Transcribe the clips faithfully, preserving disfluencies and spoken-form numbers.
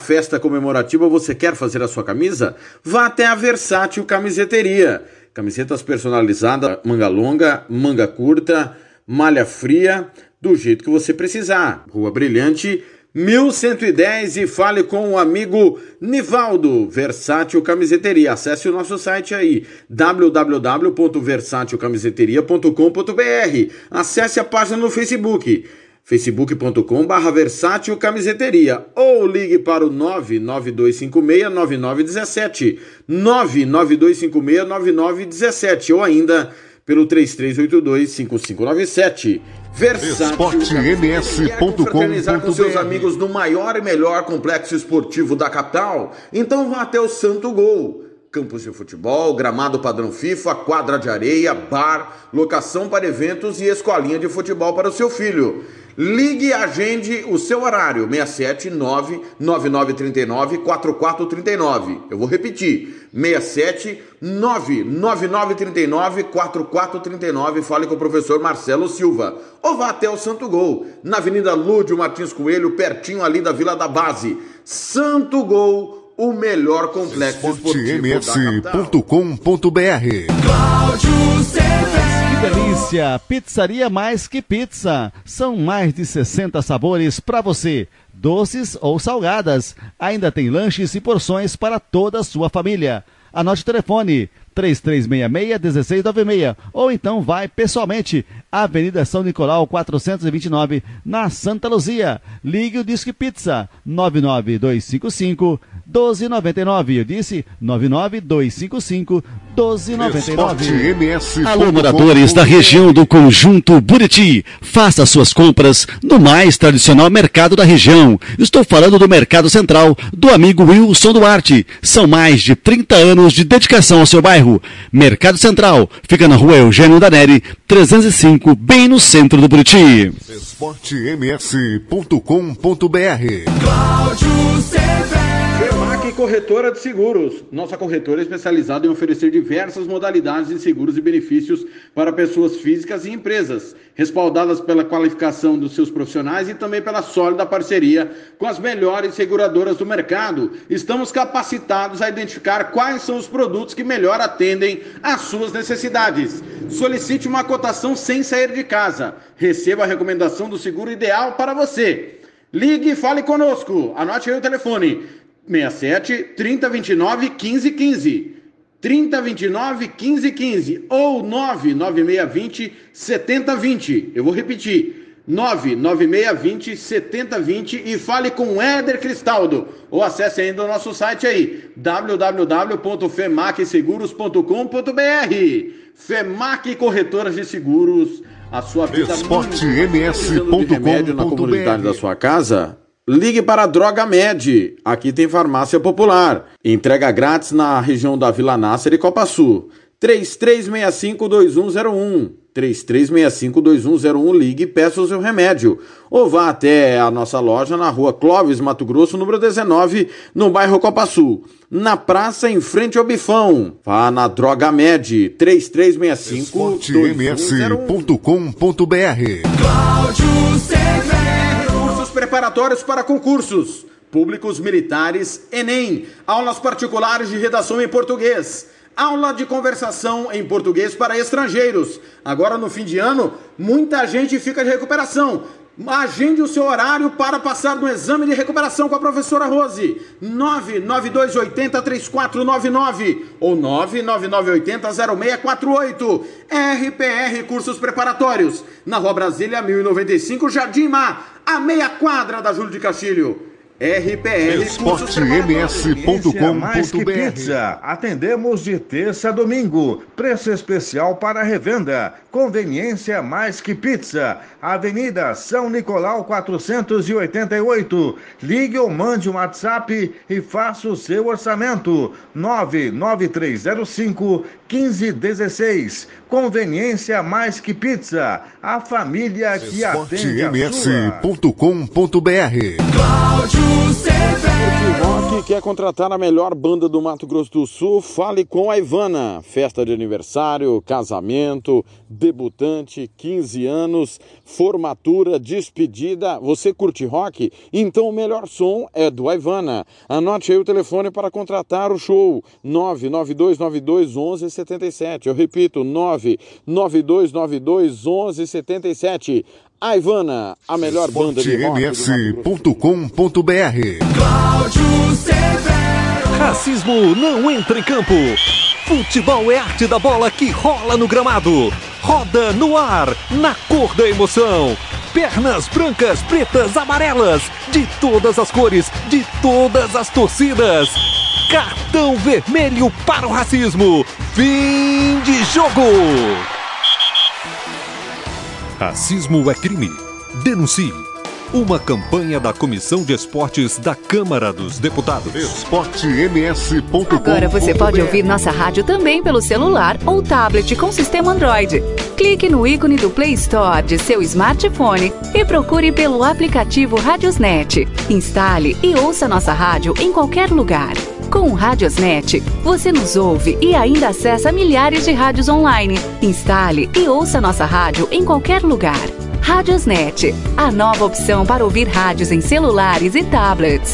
Festa comemorativa, você quer fazer a sua camisa? Vá até a Versátil Camiseteria. Camisetas personalizadas, manga longa, manga curta, malha fria, do jeito que você precisar. Rua Brilhante, mil cento e dez, e fale com o amigo Nivaldo. Versátil Camiseteria. Acesse o nosso site aí, w w w ponto versátil camiseteria ponto com ponto b r. Acesse a página no Facebook, facebook ponto com barra versátil camiseteria, ou ligue para o nove nove dois cinco seis nove nove um sete, nove nove dois cinco seis nove nove um sete, ou ainda pelo três três oito dois cinco cinco nove sete. Versátil esporte m s ponto com ponto b r. com seus amigos no maior e melhor complexo esportivo da capital? Então vá até o Santo Gol. Campos de futebol, gramado padrão FIFA, quadra de areia, bar, locação para eventos e escolinha de futebol para o seu filho. Ligue e agende o seu horário, seis sete nove nove nove três nove quatro quatro três nove. Eu vou repetir, seis sete nove nove nove três nove quatro quatro três nove. Fale com o professor Marcelo Silva. Ou vá até o Santo Gol, na Avenida Lúdio Martins Coelho, pertinho ali da Vila da Base. Santo Gol, o melhor complexo esportivo m s ponto com ponto b r. Cláudio César. Que delícia! Pizzaria Mais Que Pizza. São mais de sessenta sabores para você, doces ou salgadas. Ainda tem lanches e porções para toda a sua família. Anote o telefone três três seis seis um seis nove seis, ou então vai pessoalmente, Avenida São Nicolau quatrocentos e vinte e nove, na Santa Luzia. Ligue o Disque Pizza nove nove dois cinco cinco um dois nove nove. Eu disse nove nove dois cinco cinco um dois nove nove. Alô, moradores da região do Conjunto Buriti, faça suas compras no mais tradicional mercado da região. Estou falando do Mercado Central, do amigo Wilson Duarte. São mais de trinta anos de dedicação ao seu bairro. Mercado Central fica na Rua Eugênio Daneri, trezentos e cinco, bem no centro do Buriti. esporte m s ponto com ponto b r. Cláudio César. FEMAC Corretora de Seguros. Nossa corretora é especializada em oferecer diversas modalidades de seguros e benefícios para pessoas físicas e empresas, respaldadas pela qualificação dos seus profissionais e também pela sólida parceria com as melhores seguradoras do mercado. Estamos capacitados a identificar quais são os produtos que melhor atendem às suas necessidades. Solicite uma cotação sem sair de casa. Receba a recomendação do seguro ideal para você. Ligue e fale conosco. Anote aí o telefone: seis sete, trinta, vinte e nove, quinze, quinze. trinta, vinte e nove, quinze, quinze. Ou nove nove seis vinte, setenta, vinte. Eu vou repetir: nove nove seis vinte, setenta, vinte, e fale com o Éder Cristaldo. Ou acesse ainda o nosso site aí, w w w ponto femac seguros ponto com ponto b r. FEMAC Corretoras de Seguros, a sua vida esporte m s ponto com ponto b r. Remédio na comunidade da sua casa? Ligue para a Droga Med. Aqui tem farmácia popular. Entrega grátis na região da Vila Nácer e Copa Sul. três três seis cinco dois um zero um. três três seis cinco dois um zero um. Ligue e peça o seu remédio. Ou vá até a nossa loja na Rua Clóvis, Mato Grosso, número dezenove, no bairro Copa Sul. Na praça, em frente ao Bifão. Vá na Droga Med. três três seis cinco dois um zero um. esporte m s ponto com ponto b r. Cláudio César. Cursos preparatórios para concursos públicos, militares, Enem. Aulas particulares de redação em português. Aula de conversação em português para estrangeiros. Agora, no fim de ano, muita gente fica de recuperação. Agende o seu horário para passar no exame de recuperação com a professora Rose. nove nove dois oito zero, três quatro nove nove ou nove nove nove oito zero, zero seis quatro oito. R P R Cursos Preparatórios, na Rua Brasília, mil e noventa e cinco, Jardim Mar, a meia quadra da Júlio de Castilho. R P R esporte m s ponto com Mais ponto Que b r. Pizza. Atendemos de terça a domingo. Preço especial para revenda. Conveniência Mais Que Pizza. Avenida São Nicolau quatrocentos e oitenta e oito. Ligue ou mande um WhatsApp e faça o seu orçamento. nove nove três zero cinco, um cinco um seis. Conveniência Mais Que Pizza. A família que esporte atende a m s sua. ponto com ponto b r. Cláudio César. Rock, Quer contratar a melhor banda do Mato Grosso do Sul? Fale com a Ivana. Festa de aniversário, casamento, debutante, quinze anos, formatura, despedida. Você curte rock? Então o melhor som é do Ivana. Anote aí o telefone para contratar o show. nove nove dois nove dois, um um sete sete. Eu repito, nove nove dois nove dois, um um sete sete. A Ivana, a melhor banda de rock. esporte m s ponto com ponto b r. Cláudio Severo. Racismo não entra em campo. Futebol é arte da bola que rola no gramado. Roda no ar, na cor da emoção. Pernas brancas, pretas, amarelas. De todas as cores, de todas as torcidas. Cartão vermelho para o racismo. Fim de jogo. Racismo é crime. Denuncie. Uma campanha da Comissão de Esportes da Câmara dos Deputados. esporte m s ponto com ponto b r. Agora você pode ouvir nossa rádio também pelo celular ou tablet com sistema Android. Clique no ícone do Play Store de seu smartphone e procure pelo aplicativo Radiosnet. Instale e ouça nossa rádio em qualquer lugar. Com o Radiosnet, você nos ouve e ainda acessa milhares de rádios online. Instale e ouça nossa rádio em qualquer lugar. Radiosnet, a nova opção para ouvir rádios em celulares e tablets.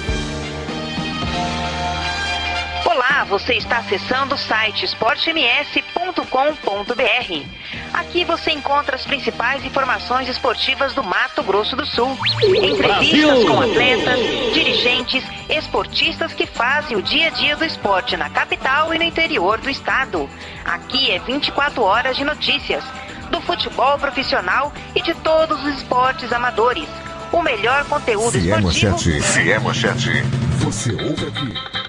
Olá, você está acessando o site esporte m s ponto com ponto b r. Aqui você encontra as principais informações esportivas do Mato Grosso do Sul. Entrevistas com atletas, dirigentes, esportistas que fazem o dia a dia do esporte na capital e no interior do estado. Aqui é vinte e quatro horas de notícias do futebol profissional e de todos os esportes amadores. O melhor conteúdo Se é esportivo. manchete, se é manchete, você ouve aqui.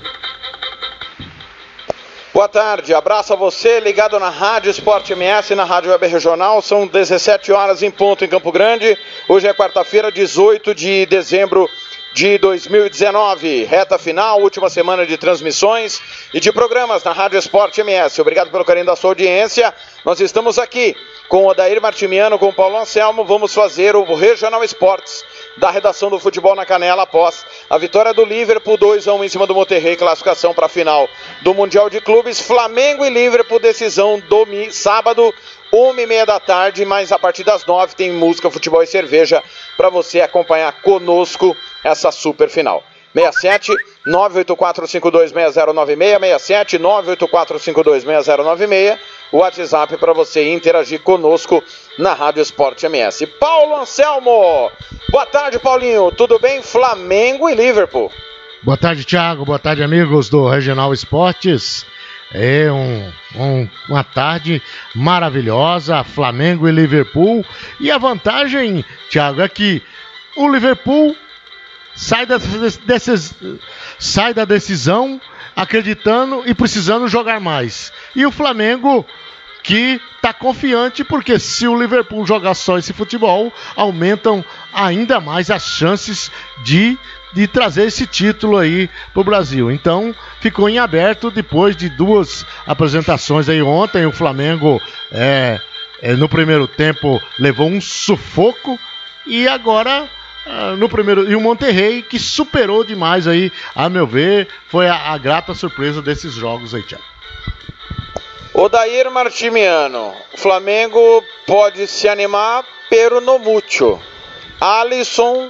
Boa tarde, abraço a você ligado na Rádio Esporte M S, na Rádio Web Regional. São dezessete horas em ponto em Campo Grande. Hoje é quarta-feira, dezoito de dezembro de dois mil e dezenove. Reta final, última semana de transmissões e de programas na Rádio Esporte M S. Obrigado pelo carinho da sua audiência. Nós estamos aqui com o Odair Martimiano, com o Paulo Anselmo. Vamos fazer o Regional Esportes da redação do Futebol na Canela após a vitória do Liverpool, dois a um em cima do Monterrey, classificação para a final do Mundial de Clubes. Flamengo e Liverpool, decisão domingo, sábado, uma e meia da tarde, mas a partir das nove tem música, futebol e cerveja para você acompanhar conosco essa super final. seis sete nove oito quatro cinco dois seis zero nove seis, seis sete nove oito quatro cinco dois seis zero nove seis, o WhatsApp para você interagir conosco na Rádio Esporte M S. Paulo Anselmo, boa tarde, Paulinho, tudo bem? Flamengo e Liverpool. Boa tarde, Thiago, boa tarde, amigos do Regional Esportes. É um, um, uma tarde maravilhosa, Flamengo e Liverpool. E a vantagem, Thiago, é que o Liverpool sai da, desses, sai da decisão acreditando e precisando jogar mais. E o Flamengo que está confiante, porque se o Liverpool jogar só esse futebol, aumentam ainda mais as chances de, de trazer esse título aí para o Brasil. Então, ficou em aberto depois de duas apresentações aí ontem. O Flamengo, é, é, no primeiro tempo, levou um sufoco e agora... Uh, no primeiro, e o Monterrey, que superou demais aí, a meu ver, foi a, a grata surpresa desses jogos aí, Thiago. Odair Martimiano, o Flamengo pode se animar, pero no mucho. Alisson,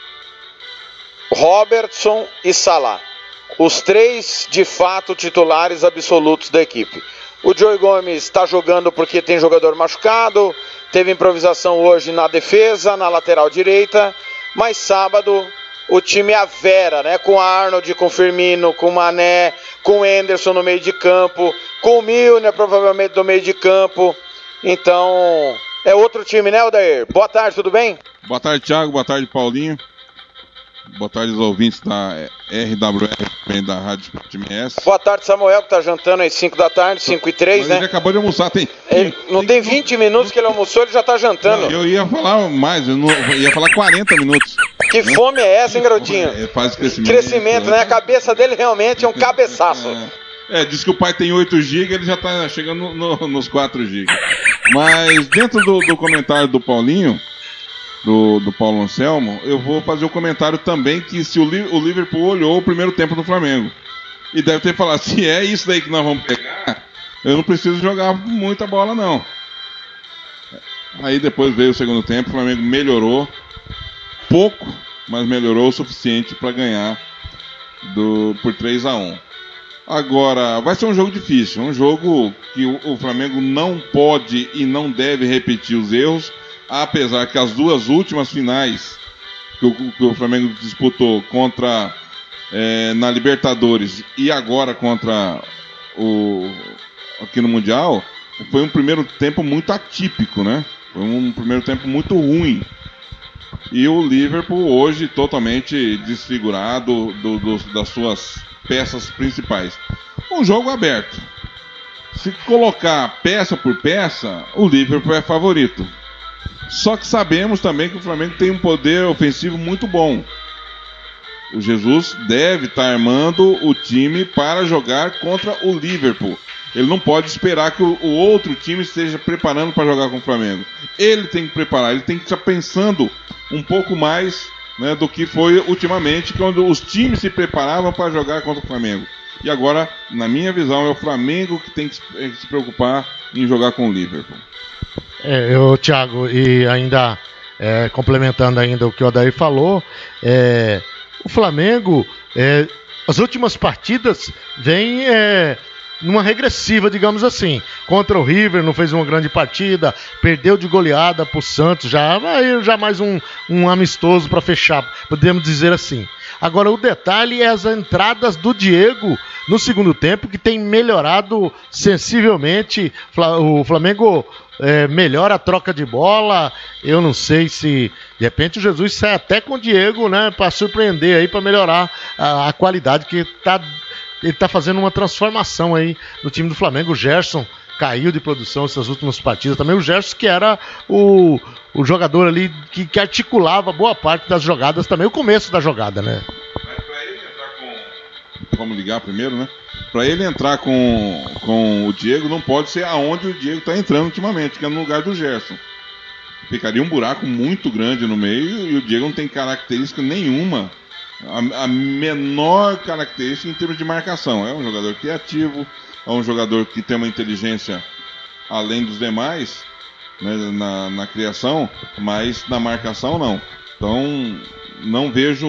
Robertson e Salah, os três de fato titulares absolutos da equipe. O Joey Gomes está jogando porque tem jogador machucado, teve improvisação hoje na defesa, na lateral direita. Mas sábado o time é a Vera, né? Com Arnold, com Firmino, com Mané, com Henderson no meio de campo, com o Milner provavelmente no meio de campo. Então é outro time, né, Odair? Boa tarde, tudo bem? Boa tarde, Thiago. Boa tarde, Paulinho. Boa tarde aos ouvintes da R W R, também da Rádio M S. Boa tarde, Samuel, que tá jantando às cinco da tarde, cinco e três, Mas né? Ele acabou de almoçar, tem... Ele, não tem, tem vinte minutos que ele almoçou, ele já tá jantando. Não, eu ia falar mais, eu, não, eu ia falar quarenta minutos. Que né? Fome é essa, hein, garotinho? É, faz crescimento. Crescimento, né? A cabeça dele realmente é um cabeçaço. É, é diz que o pai tem oito gigas, ele já tá chegando no, no, nos quatro gigas. Mas dentro do, do comentário do Paulinho, do, do Paulo Anselmo, eu vou fazer um comentário também que se o, o Liverpool olhou o primeiro tempo do Flamengo e deve ter falado, se é isso daí que nós vamos pegar, eu não preciso jogar muita bola não. Aí depois veio o segundo tempo, o Flamengo melhorou pouco, mas melhorou o suficiente para ganhar do, por três a um. Agora, vai ser um jogo difícil, um jogo que o, o Flamengo não pode e não deve repetir os erros, apesar que as duas últimas finais que o, que o Flamengo disputou contra é, na Libertadores e agora contra o aqui no Mundial, foi um primeiro tempo muito atípico, né? Foi um primeiro tempo muito ruim. E o Liverpool hoje totalmente desfigurado do, do, das suas peças principais. Um jogo aberto. Se colocar peça por peça, o Liverpool é favorito. Só que sabemos também que o Flamengo tem um poder ofensivo muito bom. O Jesus deve estar armando o time para jogar contra o Liverpool. Ele não pode esperar que o, o outro time esteja preparando para jogar com o Flamengo. Ele tem que preparar, ele tem que estar pensando um pouco mais, né, do que foi ultimamente, quando os times se preparavam para jogar contra o Flamengo. E agora, na minha visão, é o Flamengo que tem que se preocupar em jogar com o Liverpool. É, eu, Thiago, e ainda é, complementando ainda o que o Odair falou, é, o Flamengo, é, as últimas partidas vem é, numa regressiva, digamos assim. Contra o River não fez uma grande partida, perdeu de goleada pro Santos, já, já mais um, um amistoso para fechar, podemos dizer assim. Agora o detalhe é as entradas do Diego no segundo tempo, que tem melhorado sensivelmente. O Flamengo é, melhora a troca de bola. Eu não sei se de repente o Jesus sai até com o Diego, né, para surpreender aí, para melhorar a, a qualidade, que tá, ele tá fazendo uma transformação aí no time do Flamengo. O Gerson caiu de produção essas últimas partidas. Também o Gerson, que era o, o jogador ali que, que articulava boa parte das jogadas, também o começo da jogada, né? Mas pra ele entrar com... Vamos ligar primeiro, né? Pra ele entrar com, com o Diego, não pode ser aonde o Diego tá entrando ultimamente, que é no lugar do Gerson. Ficaria um buraco muito grande no meio e o Diego não tem característica nenhuma, a, a menor característica em termos de marcação. É um jogador criativo, é um jogador que tem uma inteligência além dos demais, né, na, na criação, mas na marcação não. Então não vejo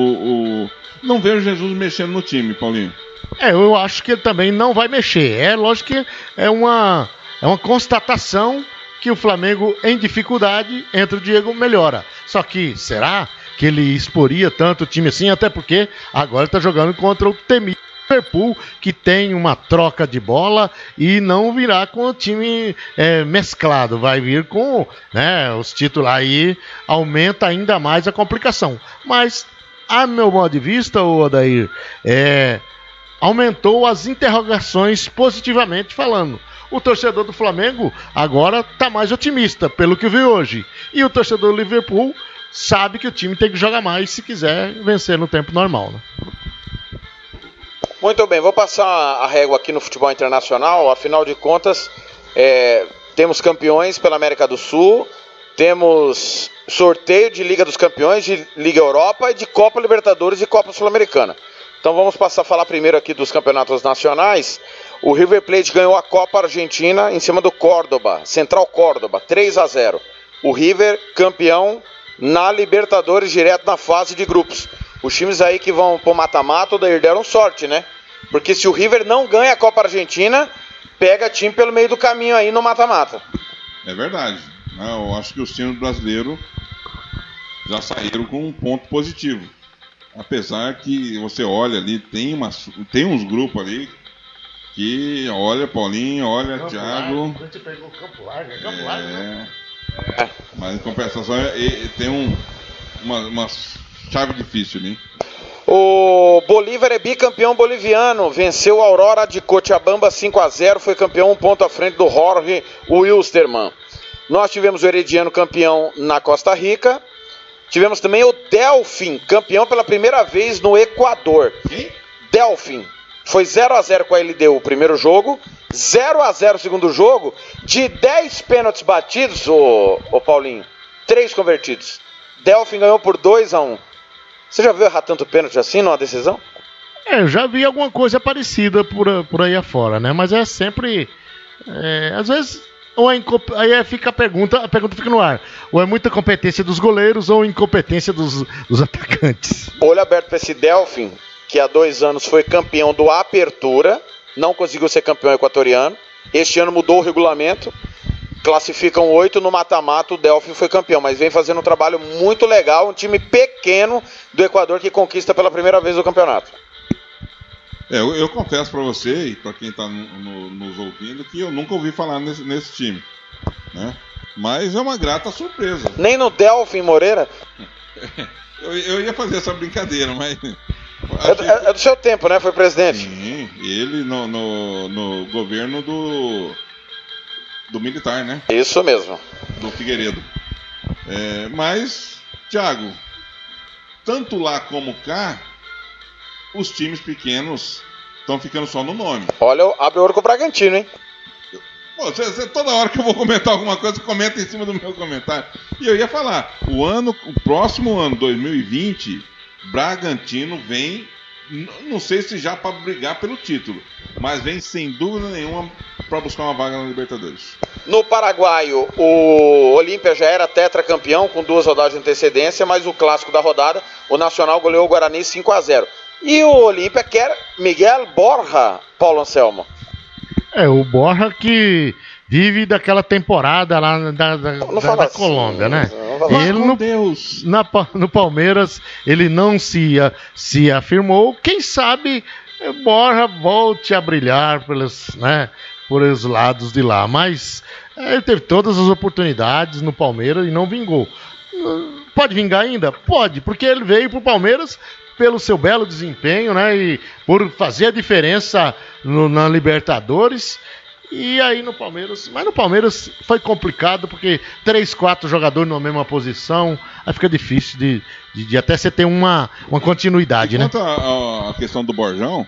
o, o não vejo Jesus mexendo no time, Paulinho. É, eu acho que ele também não vai mexer. É lógico que é uma, é uma constatação que o Flamengo, em dificuldade, entra o Diego, melhora. Só que, será que ele exporia tanto o time assim? Até porque agora está jogando contra o temido Liverpool, que tem uma troca de bola e não virá com o time é, mesclado, vai vir com, né, os titulares. Aí aumenta ainda mais a complicação. Mas, a meu modo de vista, o Odair, é, aumentou as interrogações positivamente falando. O torcedor do Flamengo agora está mais otimista, pelo que viu hoje. E o torcedor do Liverpool sabe que o time tem que jogar mais se quiser vencer no tempo normal, né? Muito bem, vou passar a régua aqui no futebol internacional. Afinal de contas, é, temos campeões pela América do Sul, temos sorteio de Liga dos Campeões, de Liga Europa e de Copa Libertadores e Copa Sul-Americana. Então vamos passar a falar primeiro aqui dos campeonatos nacionais. O River Plate ganhou a Copa Argentina em cima do Córdoba, Central Córdoba, três a zero. O River campeão na Libertadores, direto na fase de grupos. Os times aí que vão pro mata-mata deram sorte, né? Porque se o River não ganha a Copa Argentina, pega time pelo meio do caminho aí no mata-mata. É verdade. Eu acho que os times brasileiros já saíram com um ponto positivo. Apesar que você olha ali, tem, uma, tem uns grupos ali que olha Paulinho, olha Campo Thiago. Largo, pegou o Campo Largo, é Campo Largo, né? É, mas em compensação tem um, uma, uma chave difícil ali. O Bolívar é bicampeão boliviano, venceu a Aurora de Cochabamba cinco a zero, foi campeão um ponto à frente do Jorge Wilstermann. Nós tivemos o Herediano campeão na Costa Rica. Tivemos também o Delfim, campeão pela primeira vez no Equador. Quem? Delfim. Foi zero a zero com a L D U o primeiro jogo, zero a zero o segundo jogo. De dez pênaltis batidos, ô, ô Paulinho, três convertidos. Delfim ganhou por dois a um. Você já viu errar tanto pênalti assim numa decisão? É, eu já vi alguma coisa parecida por, por aí afora, né? Mas é sempre... É, às vezes... Ou é incomp... Aí fica a pergunta, a pergunta fica no ar. Ou é muita competência dos goleiros ou incompetência dos, dos atacantes. Olho aberto para esse Delfim, que há dois anos foi campeão do Apertura, não conseguiu ser campeão equatoriano. Este ano mudou o regulamento. Classificam oito no mata-mata, o Delfim foi campeão, mas vem fazendo um trabalho muito legal, um time pequeno do Equador que conquista pela primeira vez o campeonato. É, eu, eu confesso para você e para quem está no, no, nos ouvindo que eu nunca ouvi falar nesse, nesse time, né? Mas é uma grata surpresa. Nem no Delfim Moreira? eu, eu ia fazer essa brincadeira, mas... É, é, é do seu tempo, né? Foi presidente. Sim, ele no, no, no governo do... do militar, né? Isso mesmo. Do Figueiredo. É, mas, Thiago, tanto lá como cá, os times pequenos estão ficando só no nome. Olha, abre o olho com o Bragantino, hein? Pô, cê, cê, toda hora que eu vou comentar alguma coisa, você comenta em cima do meu comentário. E eu ia falar, o ano, o próximo ano, dois mil e vinte, Bragantino vem, não sei se já para brigar pelo título, mas vem sem dúvida nenhuma para buscar uma vaga na Libertadores. No paraguaio, o Olímpia já era tetracampeão com duas rodadas de antecedência, mas o clássico da rodada, o Nacional goleou o Guarani cinco a zero. E o Olímpia quer Miguel Borja, Paulo Anselmo. É, o Borja que vive daquela temporada lá da, da, da, da assim, Colômbia, né? Ele no, Deus. Na, no Palmeiras, ele não se, se afirmou. Quem sabe Borja volte a brilhar pelos, né, por os lados de lá. Mas ele teve todas as oportunidades no Palmeiras e não vingou. Pode vingar ainda? Pode, porque ele veio pro Palmeiras pelo seu belo desempenho, né, e por fazer a diferença no, na Libertadores, e aí no Palmeiras, mas no Palmeiras foi complicado, porque três, quatro jogadores na mesma posição, aí fica difícil de, de, de até você ter uma, uma continuidade, né? Quanto a, a questão do Borjão...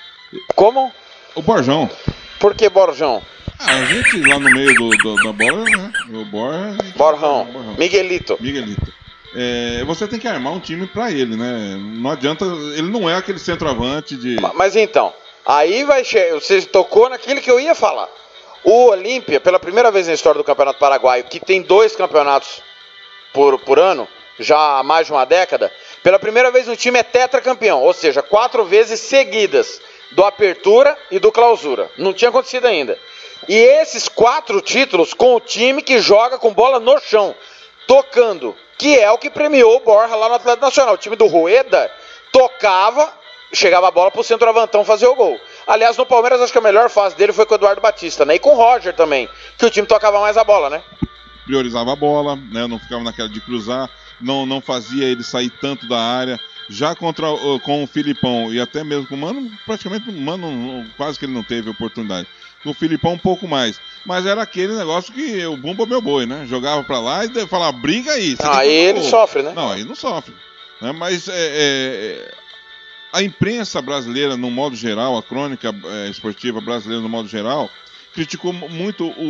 Como? O Borjão. Por que Borjão? Ah, a gente lá no meio do, do, da bola, né, o Bor... Borjão. Borjão. Miguelito. Miguelito. É, você tem que armar um time pra ele, né? Não adianta, ele não é aquele centroavante de... Mas então, aí vai chegar, você tocou naquilo que eu ia falar. O Olímpia, pela primeira vez na história do Campeonato Paraguaio, que tem dois campeonatos por, por ano, já há mais de uma década, pela primeira vez o time é tetracampeão, ou seja, quatro vezes seguidas, do Apertura e do Clausura. Não tinha acontecido ainda. E esses quatro títulos com o time que joga com bola no chão, tocando, que é o que premiou o Borja lá no Atlético Nacional. O time do Rueda tocava, chegava a bola pro centroavantão fazer o gol. Aliás, no Palmeiras, acho que a melhor fase dele foi com o Eduardo Batista, né? E com o Roger também, que o time tocava mais a bola, né? Priorizava a bola, né? Não ficava naquela de cruzar, não, não fazia ele sair tanto da área. Já contra, com o Filipão e até mesmo com o Mano, praticamente o Mano quase que ele não teve oportunidade. Com o Filipão um pouco mais. Mas era aquele negócio que o bumba meu boi, né? Jogava pra lá e falava, briga aí. Ah, aí ele sofre, né? Não, aí não sofre. Né? Mas é, é, a imprensa brasileira, no modo geral, a crônica é, esportiva brasileira, no modo geral, criticou muito o,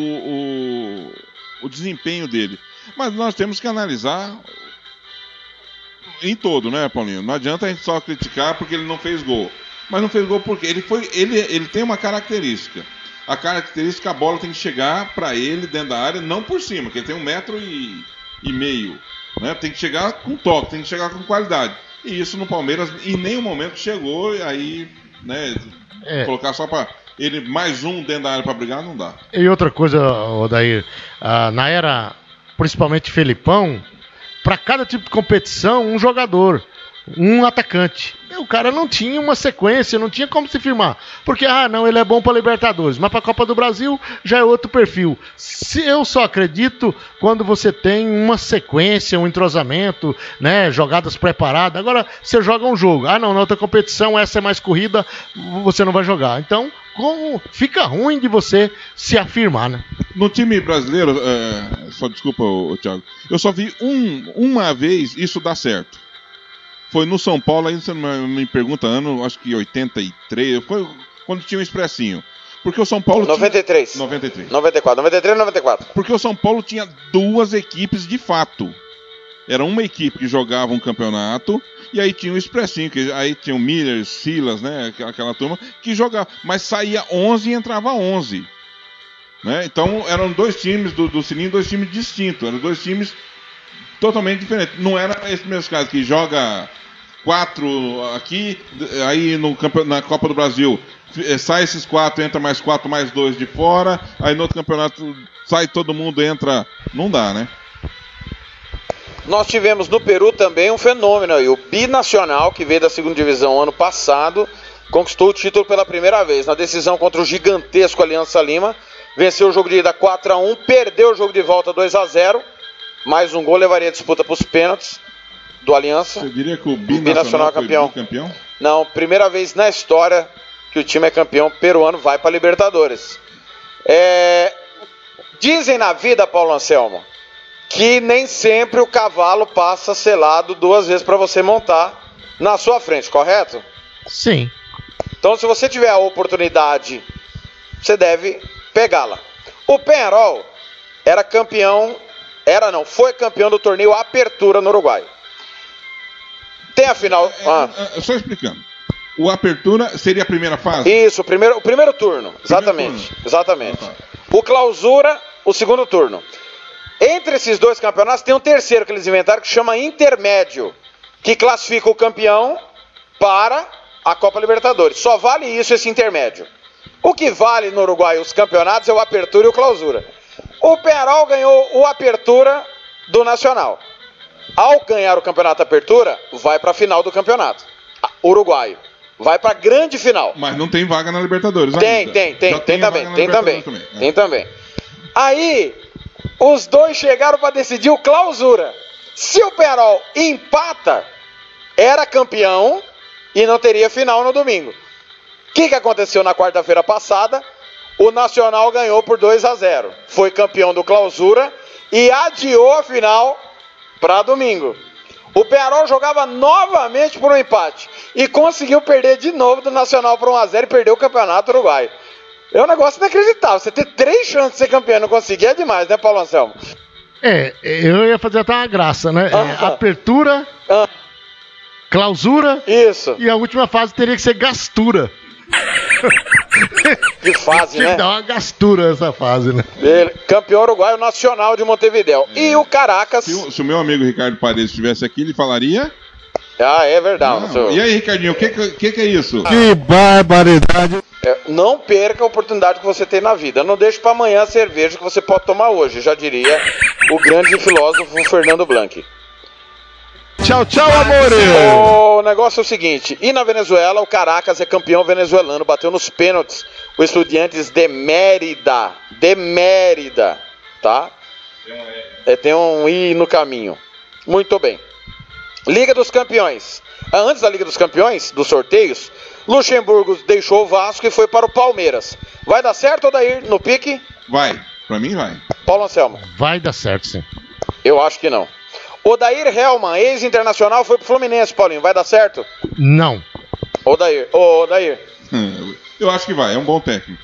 o, o desempenho dele. Mas nós temos que analisar em todo, né, Paulinho? Não adianta a gente só criticar porque ele não fez gol. Mas não fez gol porque ele, foi, ele, ele tem uma característica. A característica, a bola tem que chegar para ele dentro da área, não por cima, porque ele tem um metro e, e meio. Né? Tem que chegar com toque, tem que chegar com qualidade. E isso no Palmeiras em nenhum momento chegou, e aí, né, é. colocar só para ele mais um dentro da área para brigar, não dá. E outra coisa, Odair, ah, na era, principalmente Felipão, para cada tipo de competição, um jogador, um atacante. O cara não tinha uma sequência, não tinha como se firmar. Porque, ah, não, ele é bom para Libertadores, mas para a Copa do Brasil já é outro perfil. Se eu só acredito quando você tem uma sequência, um entrosamento, né, jogadas preparadas. Agora, você joga um jogo, ah, não, na outra competição essa é mais corrida, você não vai jogar. Então, como fica ruim de você se afirmar, né? No time brasileiro, é, só desculpa, ô, Thiago, eu só vi um, uma vez isso dar certo. Foi no São Paulo, aí você me pergunta ano, acho que oitenta e três, foi quando tinha um expressinho. Porque o São Paulo noventa e três. Tinha... noventa e três. noventa e quatro. noventa e três e noventa e quatro. Porque o São Paulo tinha duas equipes de fato. Era uma equipe que jogava um campeonato, e aí tinha o Expressinho, que aí tinha o Miller, Silas, né, aquela turma, que jogava. Mas saía onze e entrava onze. Né? Então eram dois times do, do Sininho, dois times distintos. Eram dois times totalmente diferentes. Não era esse mesmo caso que joga quatro aqui, aí no, na Copa do Brasil sai esses quatro, entra mais quatro, mais dois de fora, aí no outro campeonato sai todo mundo, entra. Não dá, né? Nós tivemos no Peru também um fenômeno aí, o Binacional, que veio da segunda divisão ano passado, conquistou o título pela primeira vez, na decisão contra o gigantesco Aliança Lima, venceu o jogo de ida quatro a um, perdeu o jogo de volta dois a zero, mais um gol levaria a disputa para os pênaltis do Aliança. Você diria que o Binacional, o Binacional é campeão? campeão? Não, primeira vez na história que o time é campeão peruano, vai para a Libertadores. É... Dizem na vida, Paulo Anselmo, que nem sempre o cavalo passa selado duas vezes para você montar na sua frente, correto? Sim. Então, se você tiver a oportunidade, você deve pegá-la. O Peñarol era campeão, era não, foi campeão do torneio Apertura no Uruguai. Tem a final... Ah. É, é, só explicando. O Apertura seria a primeira fase? Isso, o primeiro, o primeiro turno, exatamente. Primeiro turno. Exatamente. Ah, tá. O Clausura, o segundo turno. Entre esses dois campeonatos tem um terceiro que eles inventaram que chama Intermédio, que classifica o campeão para a Copa Libertadores. Só vale isso, esse intermédio. O que vale no Uruguai os campeonatos é o Apertura e o Clausura. O Peñarol ganhou o Apertura do Nacional. Ao ganhar o campeonato Apertura, vai para a final do campeonato uruguaio. Vai para a grande final. Mas não tem vaga na Libertadores tem, ainda. Tem, tem, tem, tem também, tem também. também. É. Tem também. Aí... os dois chegaram para decidir o Clausura. Se o Peñarol empata, era campeão e não teria final no domingo. O que, que aconteceu na quarta-feira passada? O Nacional ganhou por dois a zero. Foi campeão do Clausura e adiou a final para domingo. O Peñarol jogava novamente por um empate e conseguiu perder de novo do Nacional por um a zero e perdeu o campeonato uruguaio. É um negócio inacreditável. Você ter três chances de ser campeão e não conseguir é demais, né, Paulo Anselmo? É, eu ia fazer até uma graça, né? Ah, é, apertura, ah, clausura. Isso. E a última fase teria que ser gastura. Que fase, Tinha né? que dar uma gastura essa fase, né? Ele, campeão uruguaio nacional de Montevidéu. É. E o Caracas... Se o, se o meu amigo Ricardo Paredes estivesse aqui, ele falaria... Ah, é verdade. Não, seu... E aí, Ricardinho, o que, que, que é isso? Que barbaridade. É, não perca a oportunidade que você tem na vida. Não deixe para amanhã a cerveja que você pode tomar hoje, já diria o grande filósofo Fernando Blanc. Tchau, tchau, amores! O negócio é o seguinte, e na Venezuela o Caracas é campeão venezuelano, bateu nos pênaltis o Estudiantes de Mérida, de Mérida, tá? É, tem um I no caminho. Muito bem. Liga dos Campeões. Antes da Liga dos Campeões, dos sorteios, Luxemburgo deixou o Vasco e foi para o Palmeiras. Vai dar certo, Odair, no pique? Vai, pra mim vai. Paulo Anselmo? Vai dar certo, sim. Eu acho que não. Odair Helman, ex-internacional, foi pro Fluminense, Paulinho. Vai dar certo? Não. Odair, ô Odair. Eu acho que vai, é um bom técnico.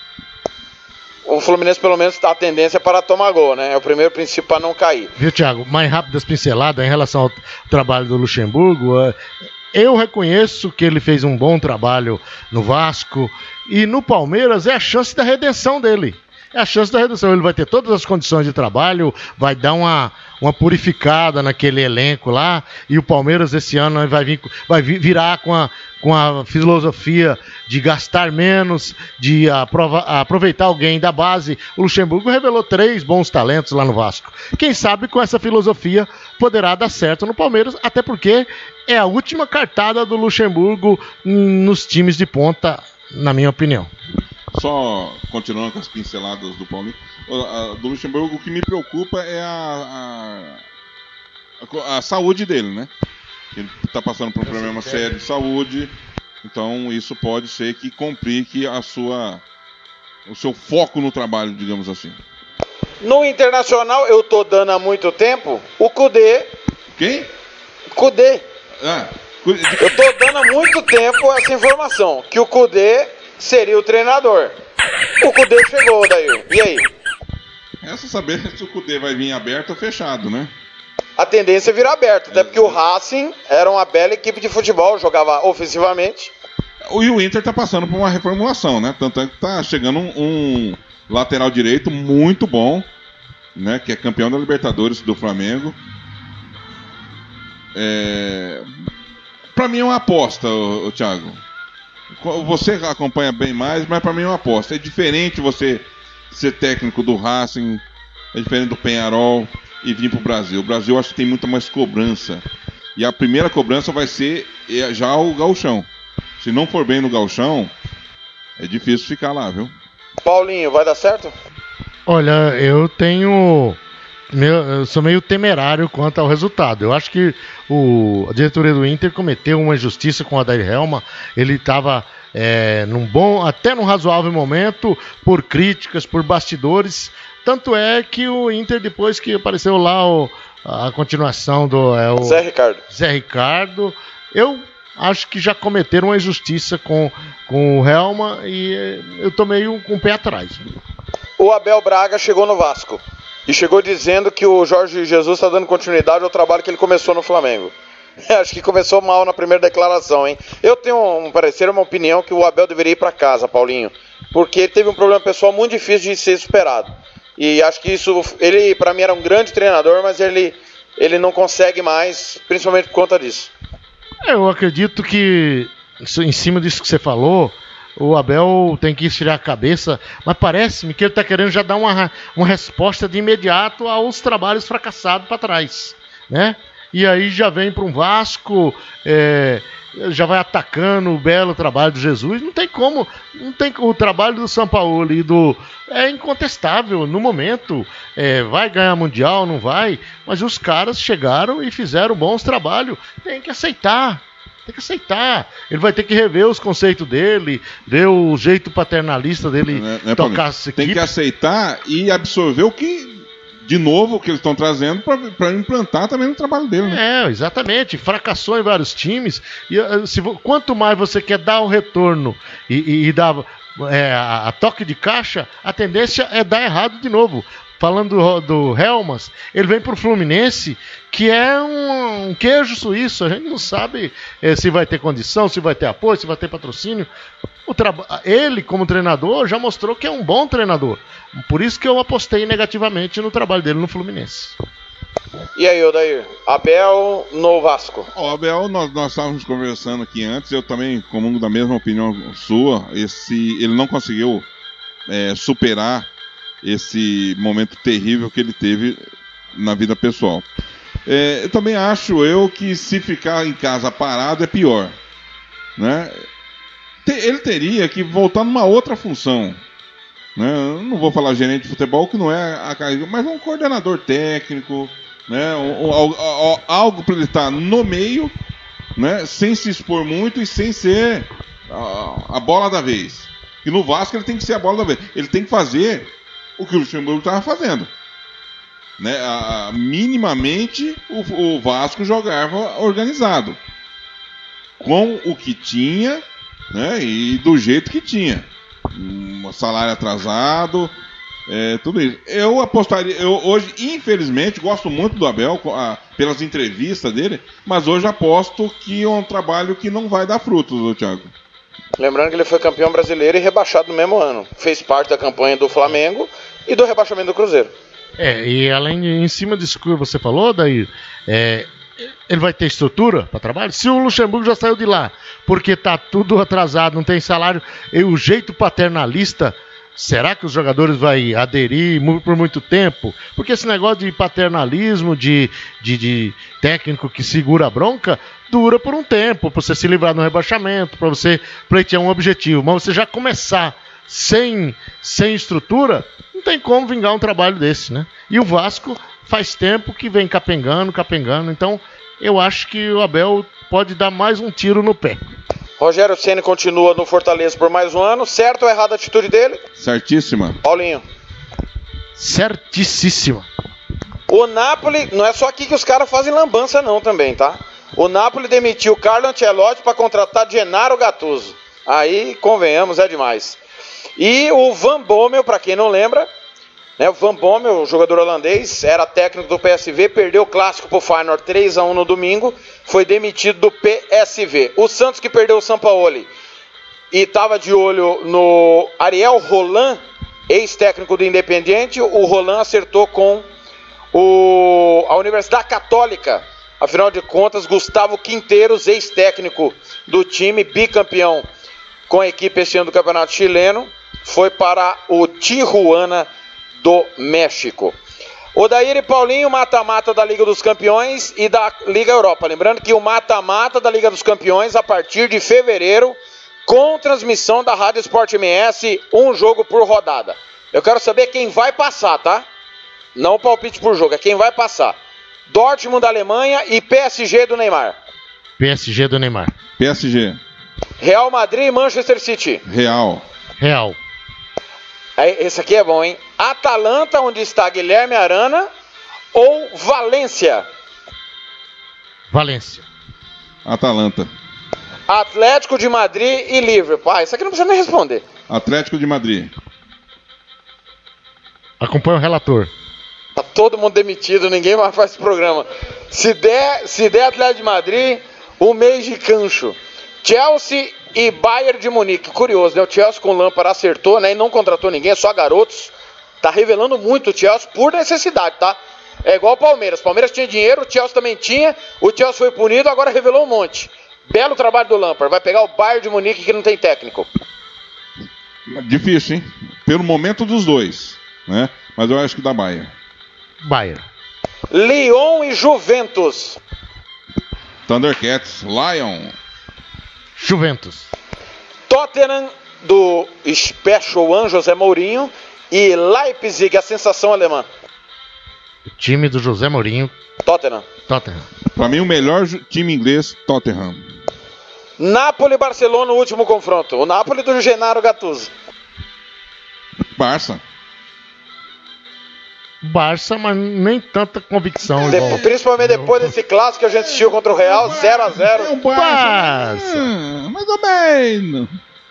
O Fluminense, pelo menos, tá a tendência para tomar gol, né? É o primeiro princípio para não cair. Viu, Thiago? Mais rápidas pinceladas em relação ao trabalho do Luxemburgo. Eu reconheço que ele fez um bom trabalho no Vasco. E no Palmeiras é a chance da redenção dele. É a chance da redução. Ele vai ter todas as condições de trabalho, vai dar uma, uma purificada naquele elenco lá. E o Palmeiras esse ano vai, vir, vai virar com a, com a filosofia de gastar menos, de aprova, aproveitar alguém da base. O Luxemburgo revelou três bons talentos lá no Vasco. Quem sabe com essa filosofia poderá dar certo no Palmeiras, até porque é a última cartada do Luxemburgo nos times de ponta, na minha opinião. Só continuando com as pinceladas do Paulinho, do Luxemburgo, o que me preocupa é a, a, a saúde dele, né? Ele está passando por um problema sério de saúde, então isso pode ser que complique a sua, o seu foco no trabalho, digamos assim. No Internacional, eu tô dando há muito tempo, o Cudê. Quem? Cudê. Ah, eu tô dando há muito tempo essa informação, que o Cudê seria o treinador. O Cudê chegou, Daí. E aí? Essa saber se o Cudê vai vir aberto ou fechado, né? A tendência é virar aberto, até porque o Racing era uma bela equipe de futebol, jogava ofensivamente. E o Inter tá passando por uma reformulação, né? Tanto é que tá chegando um, um lateral direito muito bom, né? Que é campeão da Libertadores do Flamengo. É... Pra mim é uma aposta, ô, ô, Thiago. Você acompanha bem mais, mas pra mim é uma aposta. É diferente você ser técnico do Racing, é diferente do Penharol e vir pro Brasil. O Brasil acho que tem muita mais cobrança. E a primeira cobrança vai ser já o gauchão. Se não for bem no gauchão, é difícil ficar lá, viu? Paulinho, vai dar certo? Olha, eu tenho... Meu, eu sou meio temerário quanto ao resultado. Eu acho que o, a diretoria do Inter cometeu uma injustiça com o Adair Helma. Ele estava é, num bom, até num razoável momento, por críticas, por bastidores. Tanto é que o Inter, depois que apareceu lá o, a continuação do é, o Zé Ricardo. Zé Ricardo, eu acho que já cometeram uma injustiça com, com o Helma e eu tô meio com o pé atrás. O Abel Braga chegou no Vasco. E chegou dizendo que o Jorge Jesus está dando continuidade ao trabalho que ele começou no Flamengo. Acho que começou mal na primeira declaração, hein? Eu tenho um parecer, uma opinião que o Abel deveria ir para casa, Paulinho. Porque ele teve um problema pessoal muito difícil de ser superado. E acho que isso, ele para mim era um grande treinador, mas ele, ele não consegue mais, principalmente por conta disso. Eu acredito que, em cima disso que você falou, o Abel tem que esfriar a cabeça, mas parece-me que ele está querendo já dar uma, uma resposta de imediato aos trabalhos fracassados para trás, né? E aí já vem para um Vasco, é, já vai atacando o belo trabalho do Jesus. Não tem como, não tem o trabalho do São Paulo e do é incontestável no momento. É, vai ganhar mundial, não vai? Mas os caras chegaram e fizeram bons trabalhos. Tem que aceitar. Tem que aceitar. Ele vai ter que rever os conceitos dele, ver o jeito paternalista dele é, é, tocar essa equipe. Tem que aceitar e absorver o que, de novo, o que eles estão trazendo para implantar também no trabalho dele. Né? É, exatamente. Fracassou em vários times. E, se, quanto mais você quer dar o retorno e, e, e dar é, a, a toque de caixa, a tendência é dar errado de novo. Falando do, do Helmas, ele vem pro Fluminense, que é um, um queijo suíço. A gente não sabe eh, se vai ter condição, se vai ter apoio, se vai ter patrocínio. O traba- ele, como treinador, já mostrou que é um bom treinador. Por isso que eu apostei negativamente no trabalho dele no Fluminense. E aí, Odair? Abel no Vasco. O Abel, nós, nós estávamos conversando aqui antes, eu também comungo da mesma opinião sua. Esse, ele não conseguiu é, superar esse momento terrível que ele teve na vida pessoal. É, eu também acho eu que se ficar em casa parado é pior, né? Ele teria que voltar numa outra função, né? Eu não vou falar gerente de futebol, que não é a carreira, mas um coordenador técnico, né? Algo para ele estar no meio, né? Sem se expor muito e sem ser a, a bola da vez. E no Vasco ele tem que ser a bola da vez. Ele tem que fazer o que o Luxemburgo estava fazendo, né? A, a, minimamente o, o Vasco jogava organizado, com o que tinha, né? E do jeito que tinha, um salário atrasado, é, tudo isso. Eu apostaria, eu hoje infelizmente gosto muito do Abel a, pelas entrevistas dele, mas hoje aposto que é um trabalho que não vai dar frutos, Thiago. Lembrando que ele foi campeão brasileiro e rebaixado no mesmo ano. Fez parte da campanha do Flamengo e do rebaixamento do Cruzeiro. É, e além de, em cima disso que você falou, daí, é, ele vai ter estrutura para trabalho? Se o Luxemburgo já saiu de lá, porque tá tudo atrasado, não tem salário, e o jeito paternalista, será que os jogadores vão aderir por muito tempo? Porque esse negócio de paternalismo, de, de, de técnico que segura a bronca, dura por um tempo, para você se livrar do rebaixamento, para você pleitear um objetivo. Mas você já começar sem, sem estrutura, não tem como vingar um trabalho desse, né? E o Vasco faz tempo que vem capengando, capengando. Então, eu acho que o Abel pode dar mais um tiro no pé. Rogério Ceni continua no Fortaleza por mais um ano. Certo ou errado a atitude dele? Certíssima. Paulinho. Certíssima. O Napoli, não é só aqui que os caras fazem lambança não também, tá? O Napoli demitiu o Carlo Ancelotti para contratar Gennaro Gattuso. Aí, convenhamos, é demais. E o Van Bommel, para quem não lembra, né, o Van Bommel, jogador holandês, era técnico do P S V, perdeu o clássico pro Feyenoord três a um no domingo, foi demitido do P S V. O Santos, que perdeu o Sampaoli e estava de olho no Ariel Roland, ex-técnico do Independiente, o Roland acertou com o, a Universidade Católica. Afinal de contas, Gustavo Quinteiros, ex-técnico do time, bicampeão com a equipe este ano do Campeonato Chileno, foi para o Tijuana do México. Odair e Paulinho, mata-mata da Liga dos Campeões e da Liga Europa. Lembrando que o mata-mata da Liga dos Campeões, a partir de fevereiro, com transmissão da Rádio Sport M S, um jogo por rodada. Eu quero saber quem vai passar, tá? Não o palpite por jogo, é quem vai passar. Dortmund da Alemanha e P S G do Neymar. P S G do Neymar. P S G. Real Madrid e Manchester City. Real. Real. Esse aqui é bom, hein? Atalanta, onde está Guilherme Arana, ou Valência? Valência. Atalanta. Atlético de Madrid e Liverpool. Ah, isso aqui não precisa nem responder. Atlético de Madrid. Acompanha o relator. Tá todo mundo demitido, ninguém mais faz esse programa. Se der, se der Atlético de Madrid, um mês de cancho. Chelsea e Bayern de Munique. Curioso, né? O Chelsea com o Lampard acertou, né? E não contratou ninguém, é só garotos. Tá revelando muito o Chelsea por necessidade, tá? É igual o Palmeiras. O Palmeiras tinha dinheiro, o Chelsea também tinha. O Chelsea foi punido, agora revelou um monte. Belo trabalho do Lampard. Vai pegar o Bayern de Munique que não tem técnico. Difícil, hein? Pelo momento dos dois, né? Mas eu acho que dá Bayern. Bayern. Lyon e Juventus. Thundercats. Lion. Juventus. Tottenham do Special One, José Mourinho. E Leipzig, a sensação alemã. O time do José Mourinho. Tottenham. Tottenham. Para mim, o melhor time inglês, Tottenham. Napoli e Barcelona no último confronto. O Napoli do Gennaro Gattuso. Barça. Barça, mas nem tanta convicção. De, igual. Principalmente depois desse clássico que a gente assistiu contra o Real, zero a zero. É um Barça. Hum, mais ou menos.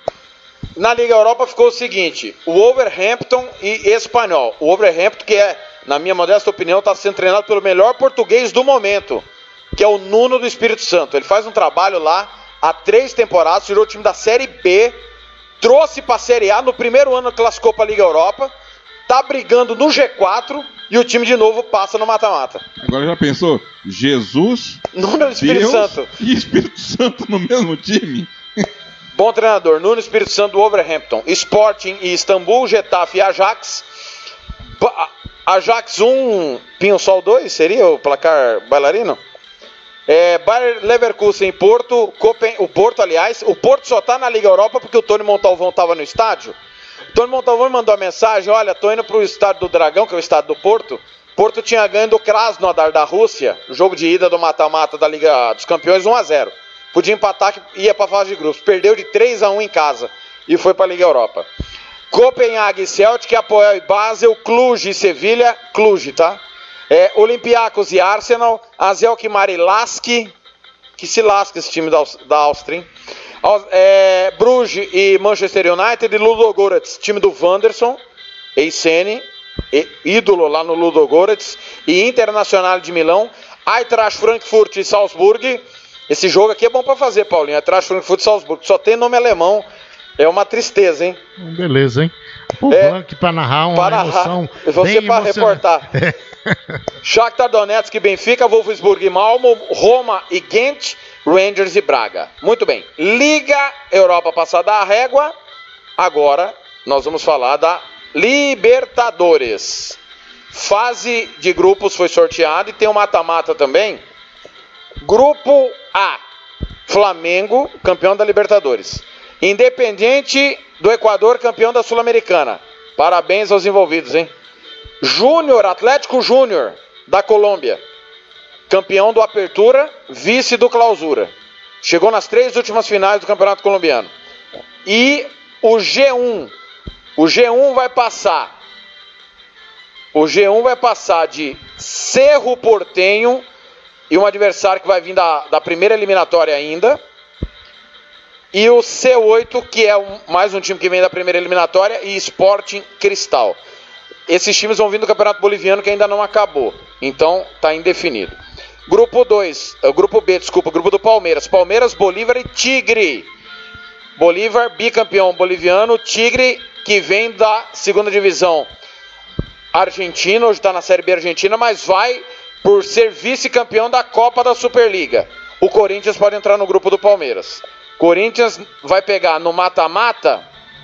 Na Liga Europa ficou o seguinte: o Wolverhampton e Espanhol. O Wolverhampton, que é, na minha modesta opinião, está sendo treinado pelo melhor português do momento, que é o Nuno do Espírito Santo. Ele faz um trabalho lá há três temporadas, tirou o time da Série B, trouxe para a Série A, no primeiro ano classificou para a Liga Europa, tá brigando no G quatro e o time de novo passa no mata-mata. Agora já pensou? Jesus, Nuno do Espírito Deus Santo e Espírito Santo no mesmo time? Bom treinador, Nuno Espírito Santo do Wolverhampton. Sporting e Istambul, Getafe e Ajax. Ba- Ajax um, Pinho-Sol dois, seria o placar bailarino? É, Bayer Leverkusen e Porto, Copen... o Porto, aliás, o Porto só tá na Liga Europa porque o Tony Montalvão tava no estádio. O Tony Montalvão mandou a mensagem: olha, tô indo pro estádio do Dragão, que é o estádio do Porto. Porto tinha ganho do Krasnodar da Rússia, jogo de ida do mata-mata da Liga dos Campeões, um a zero. Podia empatar que ia para a fase de grupos. Perdeu de três a um em casa e foi para a Liga Europa. Copenhague e Celtic, Apoel e Basel, Cluj e Sevilha, Cluj, tá? É, Olympiacos e Arsenal, Azel Alkmaar e Lask, que se lasca esse time da, da Áustria, hein? É, Bruges e Manchester United, e Ludogorets, time do Wanderson, ex-Sene, ídolo lá no Ludogorets, e Internacional de Milão, Eintracht Frankfurt e Salzburg. Esse jogo aqui é bom pra fazer, Paulinho. Atrás do Frankfurt e Salzburgo. Só tem nome alemão. É uma tristeza, hein? Beleza, hein? O é, Blanc pra narrar uma pra narrar. emoção. Você pra reportar. Shakhtar Donetsk e Benfica, Wolfsburg e Malmo, Roma e Ghent, Rangers e Braga. Muito bem. Liga Europa passada a régua. Agora nós vamos falar da Libertadores. Fase de grupos foi sorteada e tem um mata-mata também. Grupo A, Flamengo, campeão da Libertadores. Independiente do Equador, campeão da Sul-Americana. Parabéns aos envolvidos, hein? Júnior, Atlético Júnior, da Colômbia. Campeão do Apertura, vice do Clausura. Chegou nas três últimas finais do Campeonato Colombiano. E o G um. O G um vai passar. O G um vai passar de Cerro Porteño, e um adversário que vai vir da, da primeira eliminatória ainda, E o C oito, que é um, mais um time que vem da primeira eliminatória, e Sporting Cristal. Esses times vão vir do Campeonato Boliviano, que ainda não acabou. Então, está indefinido. Grupo dois, uh, Grupo B, desculpa, Grupo do Palmeiras. Palmeiras, Bolívar e Tigre. Bolívar, bicampeão boliviano. Tigre, que vem da segunda divisão argentina, hoje está na Série B argentina, mas vai por ser vice-campeão da Copa da Superliga. O Corinthians pode entrar no grupo do Palmeiras. Corinthians vai pegar no mata-mata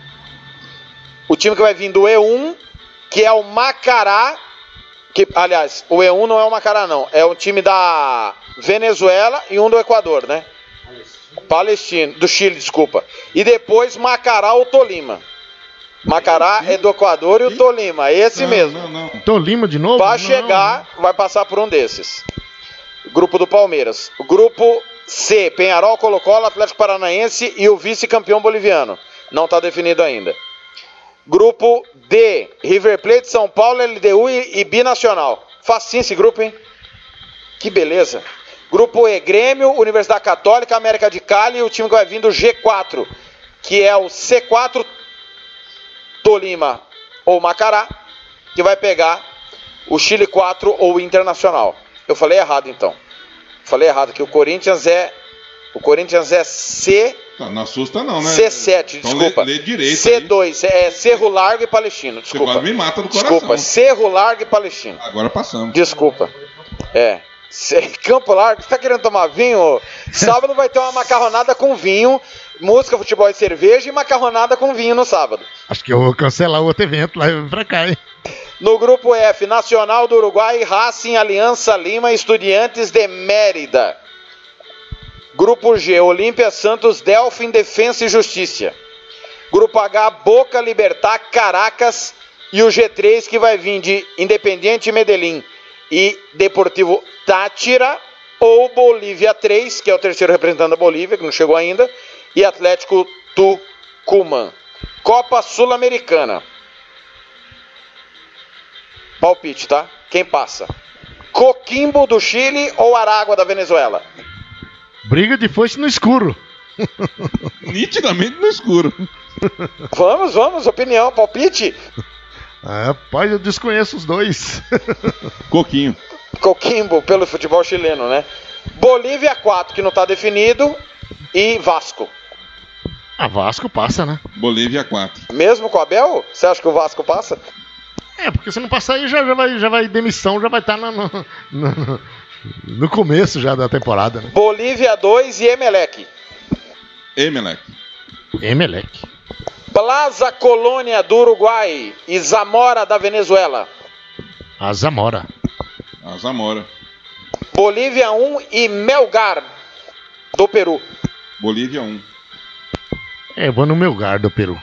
o time que vai vir do E um, que é o Macará, que, aliás, o E um não é o Macará não, é um time da Venezuela e um do Equador, né? Palestino, do Chile, desculpa. E depois Macará ou Tolima. Macará é do Equador e o Tolima, esse não, mesmo. Não, não. Tolima de novo? Vai não. chegar, vai passar por um desses. Grupo do Palmeiras. Grupo C, Penharol, Colo-Colo, Atlético Paranaense e o vice-campeão boliviano. Não está definido ainda. Grupo D, River Plate, São Paulo, L D U e, e Binacional. Facinho esse grupo, hein? Que beleza. Grupo E, Grêmio, Universidade Católica, América de Cali e o time que vai vir do G quatro, que é o C quatro, Tolima ou Macará, que vai pegar o Chile quatro ou o Internacional. Eu falei errado então. Falei errado, que o Corinthians é o Corinthians é C... Tá, não assusta não, né? C sete, então desculpa. Lê, lê direito C dois, aí. É Cerro Largo e Palestino, desculpa. Você quase me mata no coração. Desculpa, Cerro Largo e Palestino. Agora passamos. Desculpa. É. Campo Largo, você tá querendo tomar vinho? Sábado vai ter uma macarronada com vinho, música, futebol e cerveja e macarronada com vinho no sábado. Acho que eu vou cancelar o outro evento lá pra cá, hein? No grupo F, Nacional do Uruguai, Racing, Aliança Lima, Estudiantes de Mérida. Grupo G, Olímpia, Santos, Delfim, Defensa e Justiça. Grupo H, Boca, Libertad, Caracas e o G três que vai vir de Independiente Medellín e Deportivo Táchira ou Bolívia três, que é o terceiro representante da Bolívia, que não chegou ainda, e Atlético Tucumã. Copa Sul-Americana. Palpite, tá? Quem passa? Coquimbo do Chile ou Aragua da Venezuela? Briga de foice no escuro. Nitidamente no escuro. Vamos, vamos, opinião, palpite. Ah, rapaz, eu desconheço os dois. Coquinho. Coquimbo, pelo futebol chileno, né? Bolívia quatro, que não tá definido, e Vasco. Ah, Vasco passa, né? Bolívia quatro. Mesmo com o Abel? Você acha que o Vasco passa? É, porque se não passar aí, já, já, vai, já vai demissão, já vai estar no, no, no, no começo já da temporada, né? Bolívia dois e Emelec. Emelec. Emelec. Plaza Colônia do Uruguai e Zamora da Venezuela. A Zamora. A Zamora. Bolívia um e Melgar do Peru. Bolívia um. É, eu vou no Melgar do Peru.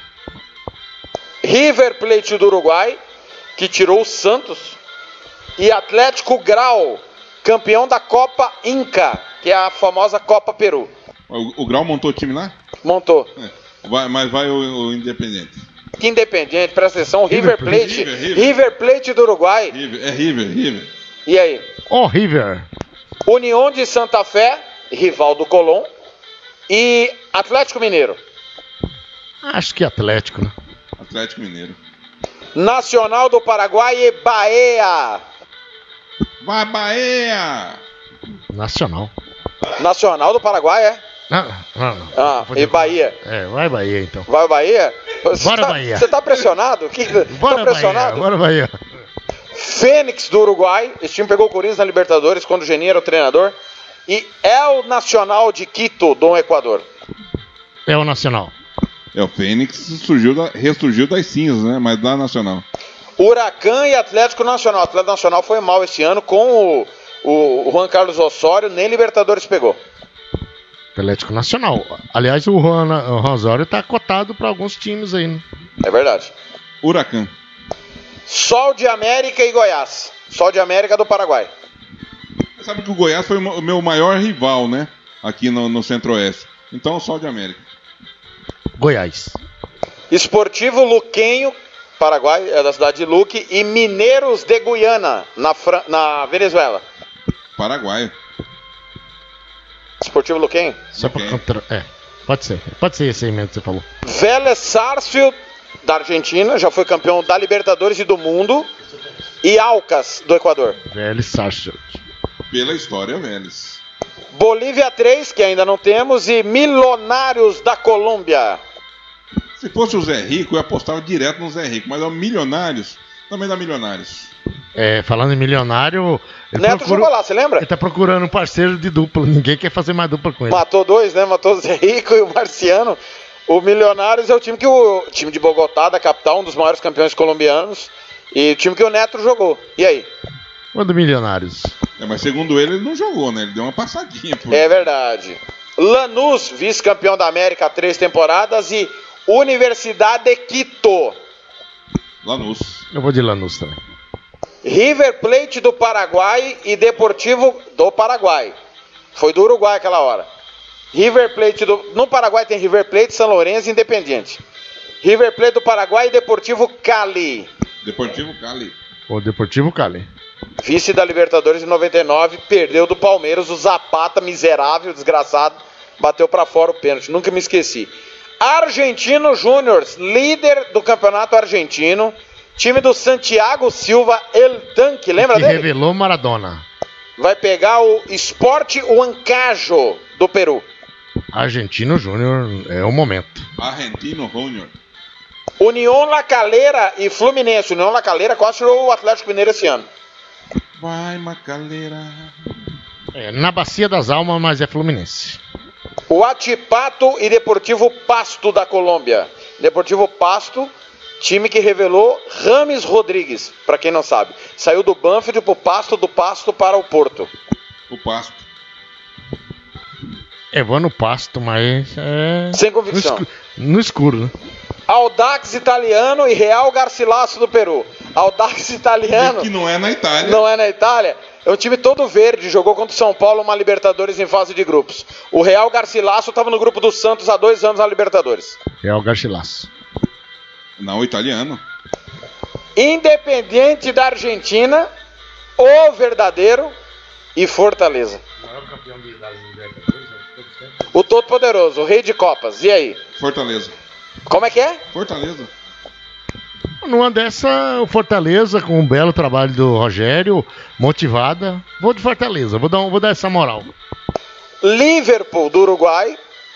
River Plate do Uruguai, que tirou o Santos, e Atlético Grau, campeão da Copa Inca, que é a famosa Copa Peru. O, o Grau montou o time lá? Montou. É. Vai, mas vai o, o Independente. Que Independente, presta atenção, River, River Plate, River, River. River Plate do Uruguai. River, é River, River. E aí? Ó, oh, River. União de Santa Fé, rival do Colón, e Atlético Mineiro. Acho que Atlético, né? Atlético Mineiro. Nacional do Paraguai e Bahia. Vai, Bahia! Nacional. Nacional do Paraguai, é? Não, não, não. Ah, e Bahia. É, vai Bahia então. Vai Bahia? Você bora tá, Bahia. Você tá pressionado? Que, bora tá pressionado? Bahia, bora Bahia. Fênix do Uruguai. Esse time pegou o Corinthians na Libertadores quando o Geninho era o treinador. E El Nacional de Quito do Equador. É o Nacional. É, o Fênix surgiu da, ressurgiu das cinzas, né? Mas da Nacional. Huracan e Atlético Nacional. O Atlético Nacional foi mal esse ano com o, o, o Juan Carlos Osório, nem Libertadores pegou. Atlético Nacional. Aliás, o Juan, o Juan Osório tá cotado para alguns times aí, né? É verdade. Huracan. Sol de América e Goiás. Sol de América do Paraguai. Você sabe que o Goiás foi o meu maior rival, né? Aqui no, no Centro-Oeste. Então, o Sol de América. Goiás. Esportivo Luquenho, Paraguai, é da cidade de Luque, e Mineiros de Guiana, na, Fran... na Venezuela. Paraguai. Esportivo Luquenho? Só pra contra... É. Pode ser, pode ser esse aí mesmo que você falou. Vélez Sarsfield, da Argentina, já foi campeão da Libertadores e do Mundo. E Alcas, do Equador. Vélez Sarsfield. Pela história, Vélez. Bolívia três, que ainda não temos, e Milionários da Colômbia. Se fosse o Zé Rico, eu apostava direto no Zé Rico, mas é o Milionários, também dá Milionários. É, falando em milionário... Ele Neto procura... jogou lá, você lembra? Ele tá procurando um parceiro de dupla, ninguém quer fazer mais dupla com ele. Matou dois, né? Matou o Zé Rico e o Marciano. O Milionários é o time que o time de Bogotá, da capital, um dos maiores campeões colombianos, e o time que o Neto jogou. E aí? Quando Milionários? É, mas segundo ele, ele não jogou, né? Ele deu uma passadinha. Por... É verdade. Lanús, vice-campeão da América há três temporadas, e Universidade de Quito. Lanús. Eu vou de Lanús também. River Plate do Paraguai e Deportivo do Paraguai. Foi do Uruguai aquela hora. River Plate do... No Paraguai tem River Plate, São Lourenço e Independiente. River Plate do Paraguai e Deportivo Cali. Deportivo Cali. O Deportivo Cali. Vice da Libertadores em noventa e nove, perdeu do Palmeiras, o Zapata, miserável, desgraçado, bateu pra fora o pênalti, nunca me esqueci. Argentino Júnior, líder do campeonato argentino, time do Santiago Silva, El Tanque, lembra que dele? Revelou Maradona. Vai pegar o Sport Huancayo do Peru. Argentino Júnior é o momento. Argentino Júnior. União La Calera e Fluminense. União La Calera quase tirou o Atlético Mineiro esse ano. Vai, Macaleira. É, na Bacia das Almas, mas é Fluminense. O Atipato e Deportivo Pasto da Colômbia. Deportivo Pasto, time que revelou Rames Rodrigues, pra quem não sabe. Saiu do Banfield pro Pasto, do Pasto para o Porto. O Pasto. É, vou no Pasto, mas é... Sem convicção. No escuro, no escuro, né? Audax Italiano e Real Garcilaso do Peru. Audax Italiano... Que não é na Itália. Não é na Itália. É um time todo verde, jogou contra o São Paulo uma Libertadores em fase de grupos. O Real Garcilaso estava no grupo do Santos há dois anos na Libertadores. Real Garcilaso. Não, o italiano. Independiente da Argentina, o verdadeiro, e Fortaleza. O maior campeão de Libertadores, o todo poderoso, o rei de copas. E aí? Fortaleza. Como é que é? Fortaleza. Numa dessa, o Fortaleza, com um belo trabalho do Rogério, motivada, vou de Fortaleza, vou dar, vou dar essa moral. Liverpool do Uruguai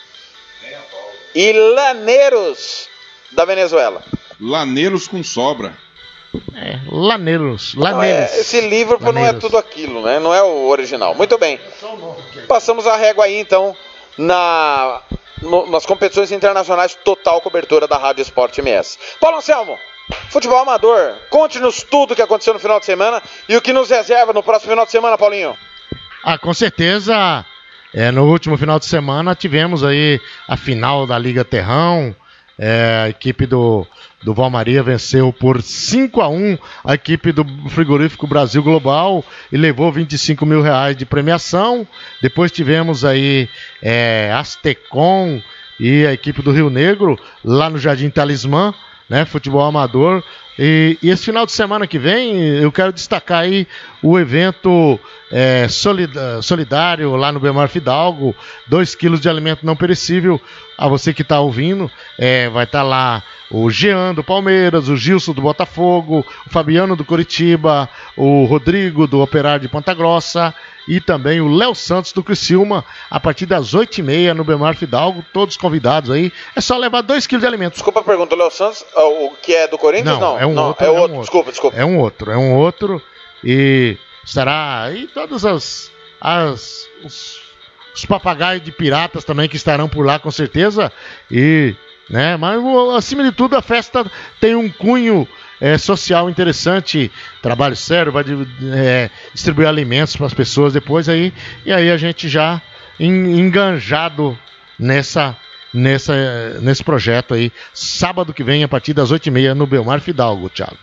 e Laneiros da Venezuela. Laneiros com sobra. É, Laneiros, Laneiros. Não, é, esse Liverpool Laneiros. Não é tudo aquilo, né? Não é o original. Muito bem. Passamos a régua aí, então, na, no, nas competições internacionais, total cobertura da Rádio Esporte M S. Paulo Anselmo, futebol amador, conte-nos tudo o que aconteceu no final de semana e o que nos reserva no próximo final de semana, Paulinho. Ah, com certeza, é, no último final de semana tivemos aí a final da Liga Terrão. É, a equipe do, do Valmaria venceu por cinco a um a equipe do Frigorífico Brasil Global e levou vinte e cinco mil reais de premiação. Depois tivemos aí é, Astecom e a equipe do Rio Negro lá no Jardim Talismã, né, futebol amador. E, e esse final de semana que vem eu quero destacar aí o evento é, solidário lá no Bemar Fidalgo, dois quilos de alimento não perecível. A você que está ouvindo, é, vai estar tá lá o Jean do Palmeiras, o Gilson do Botafogo, o Fabiano do Coritiba, o Rodrigo do Operário de Ponta Grossa e também o Léo Santos do Criciúma, a partir das oito e meia no Bemar Fidalgo, todos convidados aí. É só levar dois quilos de alimentos. Desculpa a pergunta, o Léo Santos, o que é do Corinthians? Não, não, é um não, outro. É, é outro. Um outro. Desculpa, desculpa. É um outro, é um outro. E estará aí todas as... as os, os papagaios de piratas também que estarão por lá com certeza. E, né, mas acima de tudo a festa tem um cunho é, social interessante, trabalho sério, vai é, distribuir alimentos para as pessoas depois aí, e aí a gente já enganjado nessa, nessa, nesse projeto aí, sábado que vem a partir das oito e meia no Belmar Fidalgo, Thiago.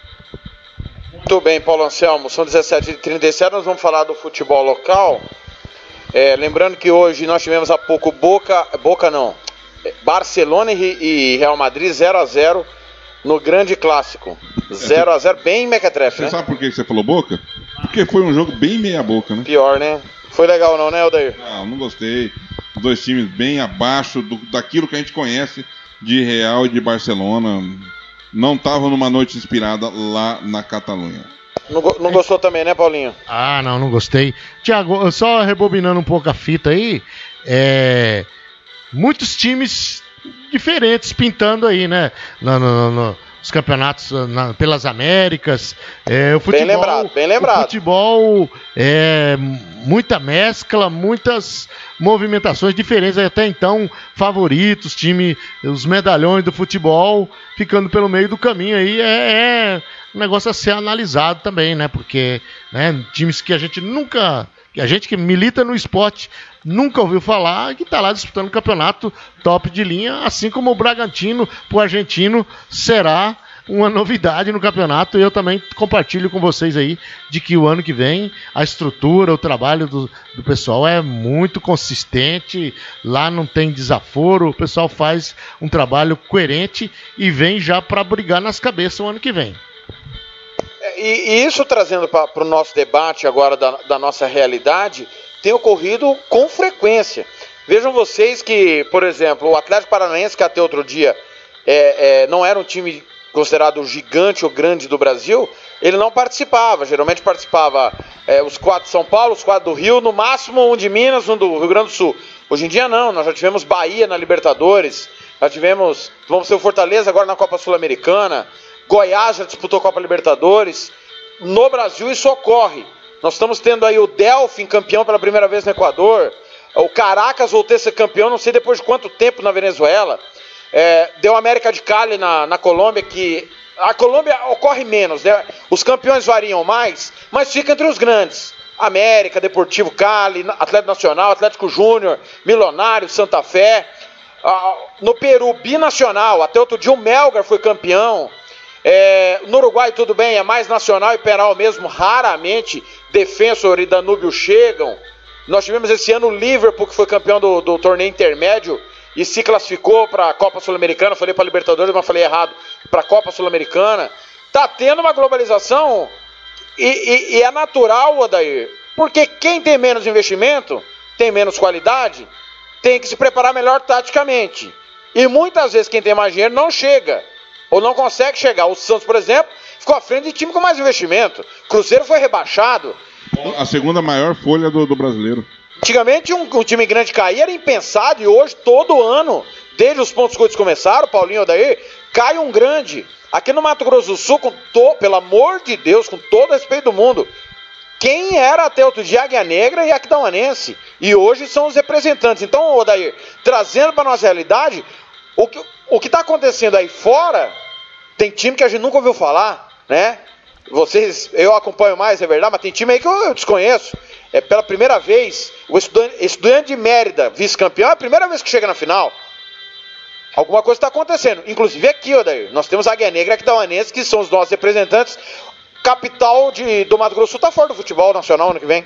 Muito bem, Paulo Anselmo, são dezessete e trinta e sete, nós vamos falar do futebol local. É, lembrando que hoje nós tivemos há pouco Boca, Boca não, Barcelona e Real Madrid zero a zero no grande clássico. zero a zero, bem mequetrefe, Você né? sabe por que você falou Boca? Porque foi um jogo bem meia boca, né? Pior, né? Foi legal não, né, Odair? Não, não gostei. Os dois times bem abaixo do, daquilo que a gente conhece de Real e de Barcelona. Não estavam numa noite inspirada lá na Catalunha. Não, não gostou também, né, Paulinho? Ah, não, não gostei. Tiago, só rebobinando um pouco a fita aí, é... muitos times diferentes pintando aí, né? No, no, no, nos campeonatos na, pelas Américas. É, o futebol, bem lembrado, bem lembrado. O futebol, é, muita mescla, muitas movimentações diferentes. Até então, favoritos, time, os medalhões do futebol ficando pelo meio do caminho aí. É, é um negócio a ser analisado também, né? Porque, né, times que a gente nunca... A gente que milita no esporte nunca ouviu falar, que está lá disputando o campeonato top de linha, assim como o Bragantino, para o argentino, será uma novidade no campeonato. E eu também compartilho com vocês aí de que o ano que vem a estrutura, o trabalho do, do pessoal é muito consistente, lá não tem desaforo, o pessoal faz um trabalho coerente e vem já para brigar nas cabeças o ano que vem. E, e isso trazendo para o nosso debate agora da, da nossa realidade, tem ocorrido com frequência. Vejam vocês que, por exemplo, o Atlético Paranaense, que até outro dia é, é, não era um time considerado gigante ou grande do Brasil, ele não participava. Geralmente participava é, os quatro de São Paulo, os quatro do Rio, no máximo um de Minas, um do Rio Grande do Sul. Hoje em dia não, nós já tivemos Bahia na Libertadores, já tivemos, vamos ter o Fortaleza agora na Copa Sul-Americana, Goiás já disputou a Copa Libertadores. No Brasil isso ocorre. Nós estamos tendo aí o Delfim campeão pela primeira vez no Equador. O Caracas voltou a ser campeão, não sei depois de quanto tempo na Venezuela. É, deu América de Cali na, na Colômbia, que a Colômbia ocorre menos, né? Os campeões variam mais, mas fica entre os grandes. América, Deportivo Cali, Atlético Nacional, Atlético Júnior, Milionário, Santa Fé. Ah, no Peru, binacional, até outro dia o Melgar foi campeão. É, no Uruguai tudo bem, é mais nacional e penal mesmo, raramente Defensor e Danúbio chegam. Nós tivemos esse ano o Liverpool, que foi campeão do, do torneio intermédio e se classificou para a Copa Sul-Americana. Falei para a Libertadores, mas falei errado, para a Copa Sul-Americana. Tá tendo uma globalização e, e, e é natural, Odair, porque quem tem menos investimento, tem menos qualidade, tem que se preparar melhor taticamente. E muitas vezes quem tem mais dinheiro não chega ou não consegue chegar. O Santos, por exemplo, ficou à frente de time com mais investimento. Cruzeiro foi rebaixado. A segunda maior folha do, do brasileiro. Antigamente um, um time grande cair era impensado e hoje todo ano, desde os pontos curtos começaram, Paulinho daí, cai um grande. Aqui no Mato Grosso do Sul, com to, pelo amor de Deus, com todo o respeito do mundo, quem era até outro dia Águia Negra e Aquidauanense. E hoje são os representantes. Então, Odair, trazendo para a nossa realidade, o que o que está acontecendo aí fora, tem time que a gente nunca ouviu falar, né? Vocês, eu acompanho mais, é verdade, mas tem time aí que eu, eu desconheço. É pela primeira vez, o estudante, estudante de Mérida, vice-campeão, é a primeira vez que chega na final. Alguma coisa está acontecendo. Inclusive aqui, Odair, nós temos a Águia Negra e Aquidauanense, que são os nossos representantes. Capital de, do Mato Grosso do Sul está fora do futebol nacional ano que vem.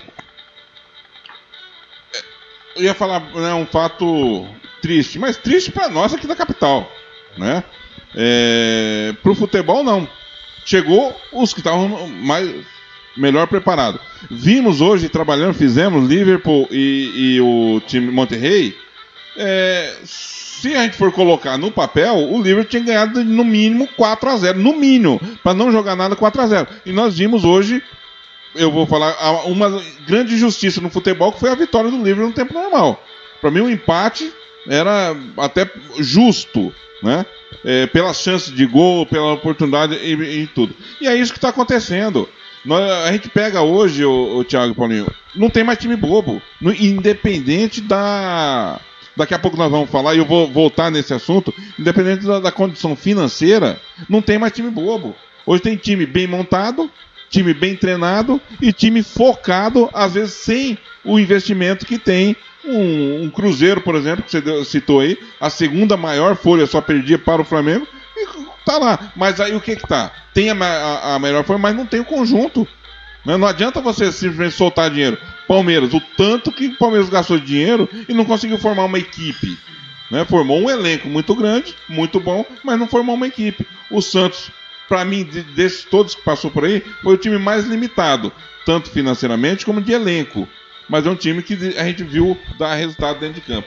Eu ia falar, né, um fato triste, mas triste para nós aqui da capital, né? É, pro futebol não. Chegou os que estavam mais melhor preparados. Vimos hoje trabalhando, fizemos Liverpool e, e o time Monterrey. É, se a gente for colocar no papel, o Liverpool tinha ganhado no mínimo quatro a zero, no mínimo, para não jogar nada quatro a zero. E nós vimos hoje, eu vou falar, uma grande injustiça no futebol, que foi a vitória do Liverpool no tempo normal. Para mim, o empate era até justo, né? É, pelas chances de gol, pela oportunidade e, e tudo. E é isso que está acontecendo. Nós, a gente pega hoje, o, o Thiago e Paulinho, não tem mais time bobo. No, independente da... Daqui a pouco nós vamos falar, e eu vou voltar nesse assunto. Independente da, da condição financeira, não tem mais time bobo. Hoje tem time bem montado, time bem treinado e time focado, às vezes sem o investimento que tem um, um Cruzeiro, por exemplo, que você citou aí, a segunda maior folha só perdia para o Flamengo, e tá lá. Mas aí o que que tá? Tem a, a, a melhor folha, mas não tem o conjunto. Né? Não adianta você simplesmente soltar dinheiro. Palmeiras, o tanto que o Palmeiras gastou de dinheiro e não conseguiu formar uma equipe. Né? Formou um elenco muito grande, muito bom, mas não formou uma equipe. O Santos, para mim, desses todos que passou por aí, foi o time mais limitado, tanto financeiramente como de elenco. Mas é um time que a gente viu dar resultado dentro de campo.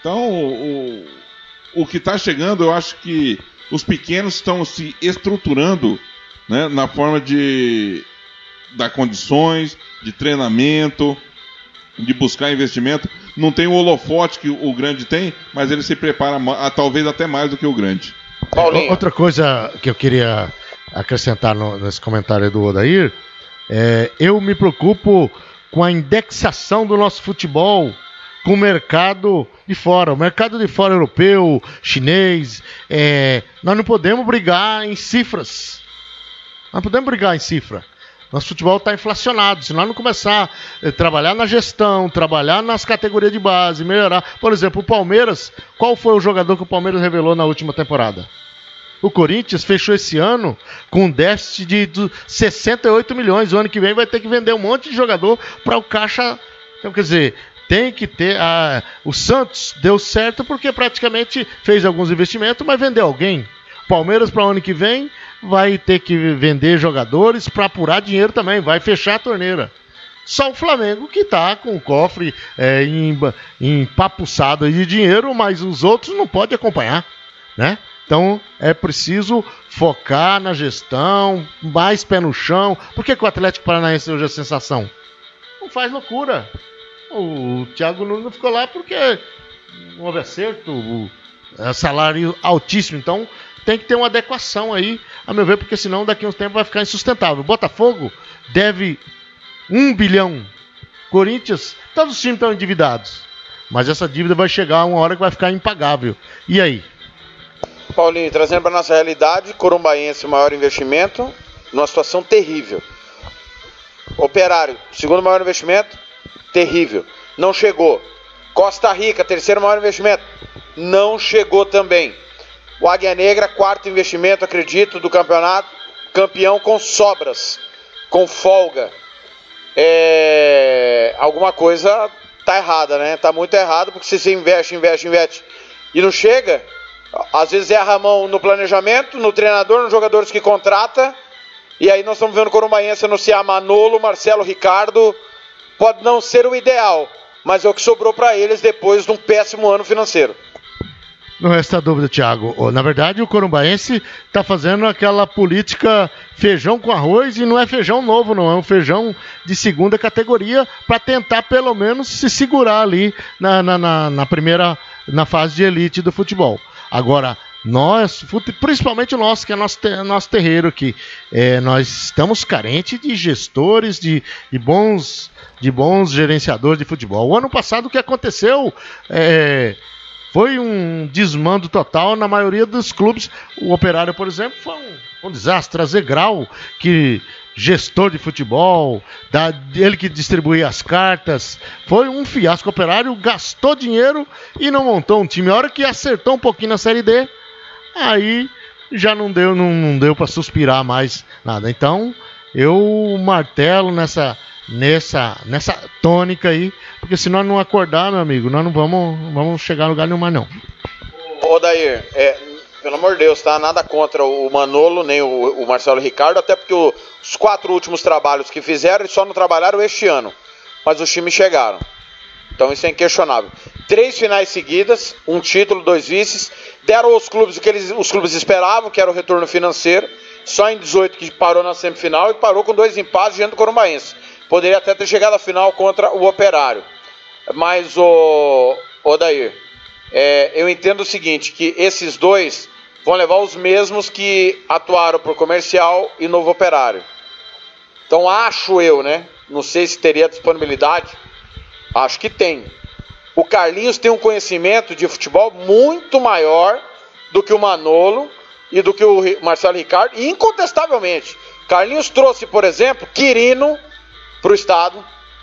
Então, o, o que está chegando, eu acho que os pequenos estão se estruturando, né, na forma de dar condições, de treinamento, de buscar investimento. Não tem o holofote que o grande tem, mas ele se prepara talvez até mais do que o grande. Paulinho. Outra coisa que eu queria acrescentar no, nesse comentário do Odair, é, eu me preocupo com a indexação do nosso futebol com o mercado de fora. O mercado de fora europeu, chinês, é, nós não podemos brigar em cifras. Nós não podemos brigar em cifra. Nosso futebol está inflacionado. Se nós não começar a trabalhar na gestão, trabalhar nas categorias de base, melhorar... Por exemplo, o Palmeiras, qual foi o jogador que o Palmeiras revelou na última temporada? O Corinthians fechou esse ano com um déficit de sessenta e oito milhões. O ano que vem vai ter que vender um monte de jogador para o caixa... Então, quer dizer... Tem que ter... A... O Santos deu certo porque praticamente fez alguns investimentos, mas vendeu alguém. Palmeiras para o ano que vem vai ter que vender jogadores para apurar dinheiro também. Vai fechar a torneira. Só o Flamengo que está com o cofre é, empapuçado de dinheiro, mas os outros não podem acompanhar, né? Então é preciso focar na gestão, mais pé no chão. Por que, que o Atlético Paranaense hoje é a sensação? Não faz loucura. O Thiago Nunes ficou lá porque não houve acerto, o é salário altíssimo, então tem que ter uma adequação aí, a meu ver, porque senão daqui a uns tempos vai ficar insustentável. Botafogo deve um bilhão, Corinthians, todos os times estão endividados, mas essa dívida vai chegar uma hora que vai ficar impagável. E aí? Paulinho, trazendo para nossa realidade, Corumbaense, maior investimento, numa situação terrível. Operário, segundo maior investimento, terrível. Não chegou. Costa Rica, terceiro maior investimento. Não chegou também. O Águia Negra, quarto investimento, acredito, do campeonato. Campeão com sobras. Com folga. É... Alguma coisa tá errada, né? Tá muito errado, porque se você investe, investe, investe e não chega, às vezes erra a mão no planejamento, no treinador, nos jogadores que contrata. E aí nós estamos vendo o Corumbaense anunciar Manolo, Marcelo, Ricardo. Pode não ser o ideal, mas é o que sobrou para eles depois de um péssimo ano financeiro. Não resta dúvida, Thiago. Na verdade, o Corumbaense está fazendo aquela política feijão com arroz, e não é feijão novo, não. É um feijão de segunda categoria para tentar, pelo menos, se segurar ali na, na, na, na primeira, na fase de elite do futebol. Agora, nós, principalmente nós, que é nosso, nosso terreiro aqui, é, nós estamos carentes de gestores, de, de bons... de bons gerenciadores de futebol. O ano passado o que aconteceu é, foi um desmando total na maioria dos clubes. O Operário, por exemplo, foi um, um desastre. Trazer Grau, que gestor de futebol, da, ele que distribuía as cartas, foi um fiasco. O Operário gastou dinheiro e não montou um time. A hora que acertou um pouquinho na Série D, aí já não deu, não, não deu para suspirar mais nada. Então eu martelo nessa Nessa, nessa tônica aí, porque se nós não acordar, meu amigo, nós não vamos, vamos chegar a lugar nenhum mais, não. Ô, Dair, é, pelo amor de Deus, tá? Nada contra o Manolo, nem o, o Marcelo Ricardo, até porque o, os quatro últimos trabalhos que fizeram, eles só não trabalharam este ano, mas os times chegaram. Então isso é inquestionável. Três finais seguidas, um título, dois vices, deram aos clubes o que eles, os clubes esperavam, que era o retorno financeiro, só em dezoito que parou na semifinal e parou com dois empates diante do Corumbaense. Poderia até ter chegado à final contra o Operário. Mas, o Odair, é, eu entendo o seguinte, que esses dois vão levar os mesmos que atuaram por Comercial e Novo Operário. Então, acho eu, né? Não sei se teria disponibilidade. Acho que tem. O Carlinhos tem um conhecimento de futebol muito maior do que o Manolo e do que o Marcelo Ricardo. E, incontestavelmente, Carlinhos trouxe, por exemplo, Quirino para o estado,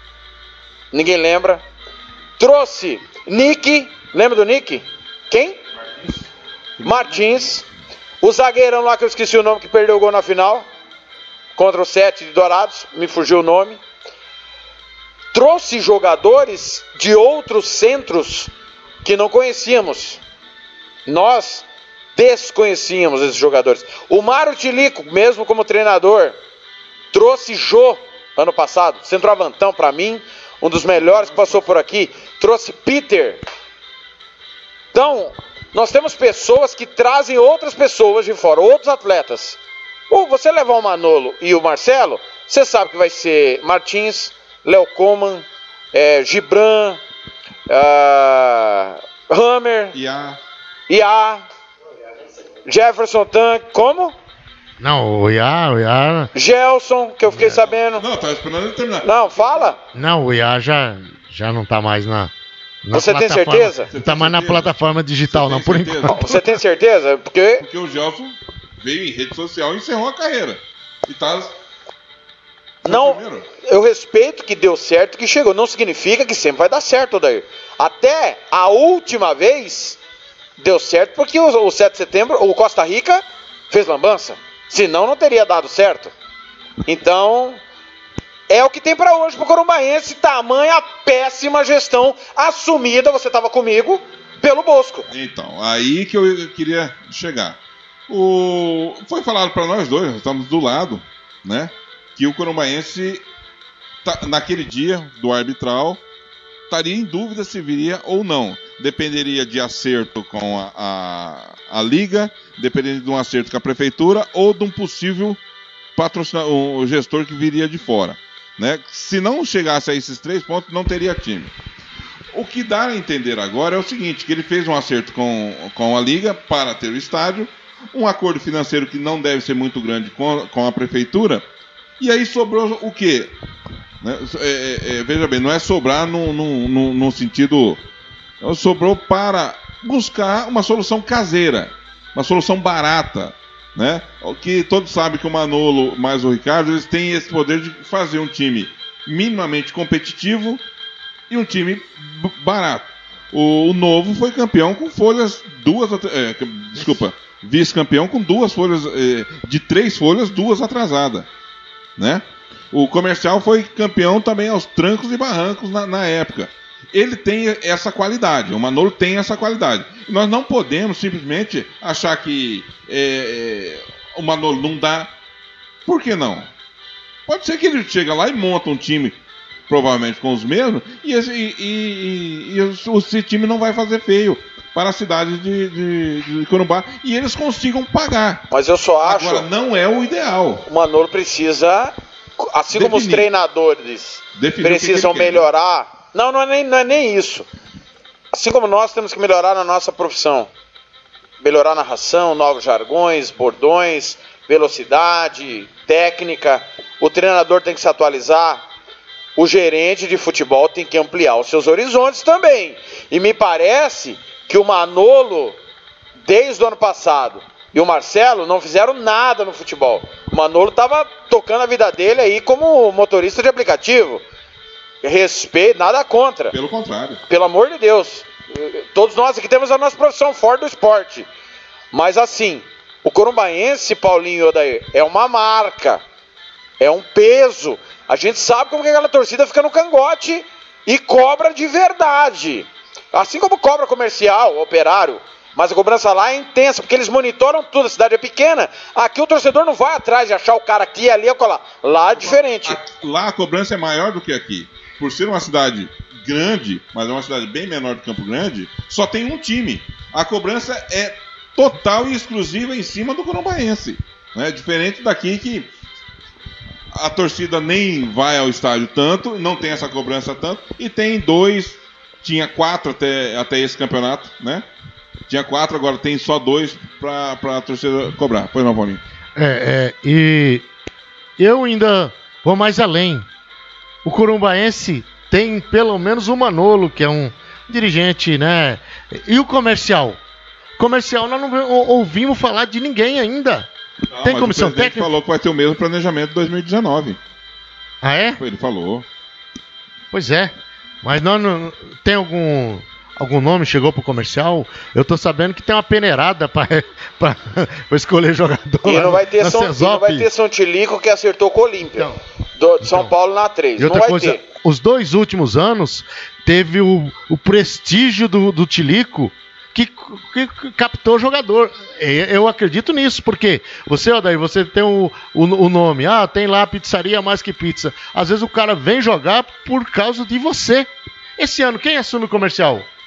ninguém lembra. Trouxe Nick, lembra do Nick? Quem? Martins. Martins. O zagueirão lá que eu esqueci o nome, que perdeu o gol na final, contra o Sete de Dourados, me fugiu o nome. Trouxe jogadores de outros centros que não conhecíamos. Nós desconhecíamos esses jogadores. O Mário Tilico, mesmo como treinador, trouxe Jô, ano passado, centroavantão para mim, um dos melhores que passou por aqui. Trouxe Peter, Então, nós temos pessoas que trazem outras pessoas de fora, outros atletas. Ou você levar o Manolo e o Marcelo, você sabe que vai ser Martins, Léo Coman, é, Gibran, uh, Hammer, Iá, Iá, Jefferson Tanque, como? Não, o Iá, o Iá... Gelson, que eu fiquei sabendo. Não, tava esperando ele terminar. Não, fala. Não, o Iá já, já não tá mais na... na Você tem plataforma. certeza? Não tá mais na plataforma digital, não, por certeza? enquanto. Você tem certeza? Porque... Porque o Gelson veio em rede social e encerrou a carreira. E tá... Não, eu respeito que deu certo, que chegou. Não significa que sempre vai dar certo, Odair. Até a última vez deu certo porque o, o sete de setembro, o Costa Rica fez lambança. Senão não teria dado certo. Então, é o que tem para hoje pro Corumbaense. Tamanha péssima gestão assumida, você estava comigo, pelo Bosco. Então, aí que eu queria chegar. O... Foi falado para nós dois, nós estamos do lado, né? Que o Corumbaense, tá, naquele dia do arbitral, estaria em dúvida se viria ou não. Dependeria de acerto com a, a, a Liga, dependeria de um acerto com a Prefeitura ou de um possível patrocinador, um gestor que viria de fora. Né? Se não chegasse a esses três pontos, não teria time. O que dá a entender agora é o seguinte, que ele fez um acerto com, com a Liga para ter o estádio, um acordo financeiro que não deve ser muito grande com, com a Prefeitura, e aí sobrou o quê? Né? É, é, veja bem, não é sobrar no, no, no, no sentido... Sobrou para buscar uma solução caseira, uma solução barata, né? Que todos sabem que o Manolo mais o Ricardo, eles têm esse poder de fazer um time minimamente competitivo e um time b- barato. O, o Novo foi campeão com folhas duas... É, desculpa, vice-campeão com duas folhas... É, de três folhas, duas atrasadas. Né? O Comercial foi campeão também aos trancos e barrancos na, na época. Ele tem essa qualidade, o Manolo tem essa qualidade. Nós não podemos simplesmente achar que é, é, o Manolo não dá. Por que não? Pode ser que ele chega lá e monta um time, provavelmente com os mesmos, e esse, e, e, e, e esse time não vai fazer feio para a cidade de, de, de Corumbá, e eles consigam pagar. Mas eu só acho... Agora, não é o ideal. O Manolo precisa, assim Definir. como os treinadores Definir precisam que que melhorar... Não, não é, nem, não é nem isso. Assim como nós temos que melhorar na nossa profissão. Melhorar a narração, novos jargões, bordões, velocidade, técnica. O treinador tem que se atualizar. O gerente de futebol tem que ampliar os seus horizontes também. E me parece que o Manolo, desde o ano passado, e o Marcelo não fizeram nada no futebol. O Manolo estava tocando a vida dele aí como motorista de aplicativo. Respeito, nada contra. Pelo contrário. Pelo amor de Deus. Todos nós aqui temos a nossa profissão fora do esporte. Mas assim, o Corumbaense, Paulinho e Odair, é uma marca. É um peso. A gente sabe como que aquela torcida fica no cangote e cobra de verdade. Assim como cobra comercial, operário. Mas a cobrança lá é intensa, porque eles monitoram tudo, a cidade é pequena. Aqui o torcedor não vai atrás de achar o cara aqui, ali, acolá. Lá é diferente. Lá a cobrança é maior do que aqui. Por ser uma cidade grande, mas é uma cidade bem menor do Campo Grande, só tem um time. A cobrança é total e exclusiva em cima do Corumbaense. Né? Diferente daqui que a torcida nem vai ao estádio tanto, não tem essa cobrança tanto, e tem dois, tinha quatro até, até esse campeonato, né? Tinha quatro, agora tem só dois para a torcida cobrar. Pois não, Paulinho? É, é, e eu ainda vou mais além. O Corumbaense tem pelo menos o Manolo, que é um dirigente, né? E o Comercial? Comercial, nós não ouvimos falar de ninguém ainda. Não, tem comissão técnica? O presidente falou que vai ter o mesmo planejamento de dois mil e dezenove. Ah, é? Ele falou. Pois é. Mas não, não tem algum... Algum nome chegou pro Comercial? Eu tô sabendo que tem uma peneirada pra, pra, pra escolher jogador. E não vai ter, São, e não vai ter São Tilico que acertou com o Olímpia. Então, do, de São então, Paulo na três. Não vai coisa, ter. Os dois últimos anos teve o, o prestígio do, do Tilico que, que, que captou jogador. Eu acredito nisso, porque você, Odair, você tem o, o, o nome. Ah, tem lá a pizzaria mais que pizza. Às vezes o cara vem jogar por causa de você. Esse ano, quem assume o Comercial?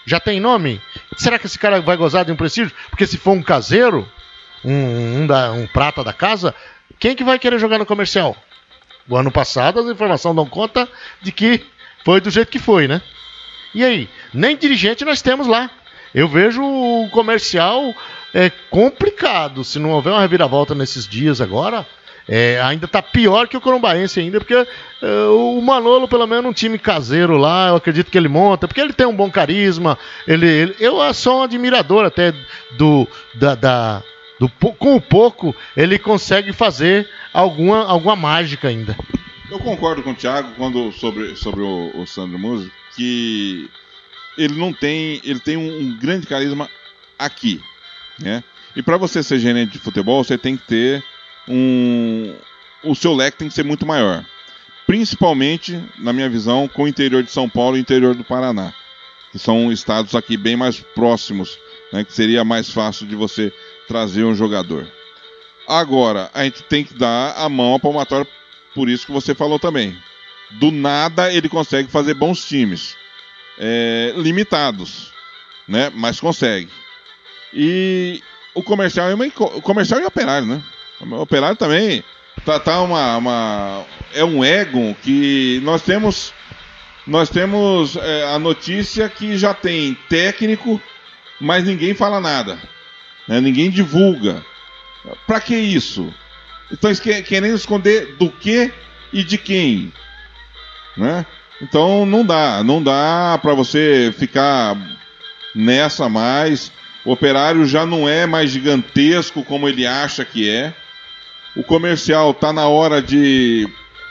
Já tem nome? Será que esse cara vai gozar de um prestígio? Porque se for um caseiro, um, um, da, um prata da casa, quem que vai querer jogar no comercial? O ano passado as informações dão conta de que foi do jeito que foi, né? E aí? Nem dirigente nós temos lá. Eu vejo o comercial é, complicado. Se não houver uma reviravolta nesses dias agora, é, ainda tá pior que o Corumbaense ainda, porque é, o Manolo, pelo menos um time caseiro lá, eu acredito que ele monta, porque ele tem um bom carisma. Ele, ele, eu sou um admirador até do... da, da Do, com o pouco, ele consegue fazer alguma, alguma mágica ainda. Eu concordo com o Thiago quando, sobre, sobre o, o Sandro Musi, que ele não tem, ele tem um, um grande carisma aqui, né? E para você ser gerente de futebol, você tem que ter um... o seu leque tem que ser muito maior. Principalmente, na minha visão, com o interior de São Paulo e o interior do Paraná, que são estados aqui bem mais próximos, né, que seria mais fácil de você trazer um jogador. Agora, a gente tem que dar a mão à palmatória, por isso que você falou também. Do nada ele consegue fazer bons times. É, limitados, né? Mas consegue. E o comercial, o comercial e o operário, né? O operário também tá, tá uma, uma, é um ego que nós temos. Nós temos é, a notícia que já tem técnico, mas ninguém fala nada. Né? Ninguém divulga. Pra que isso? Então eles querendo esconder do que e de quem, né? Então não dá, não dá pra você ficar nessa mais. O Operário já não é mais gigantesco como ele acha que é. O comercial tá na hora de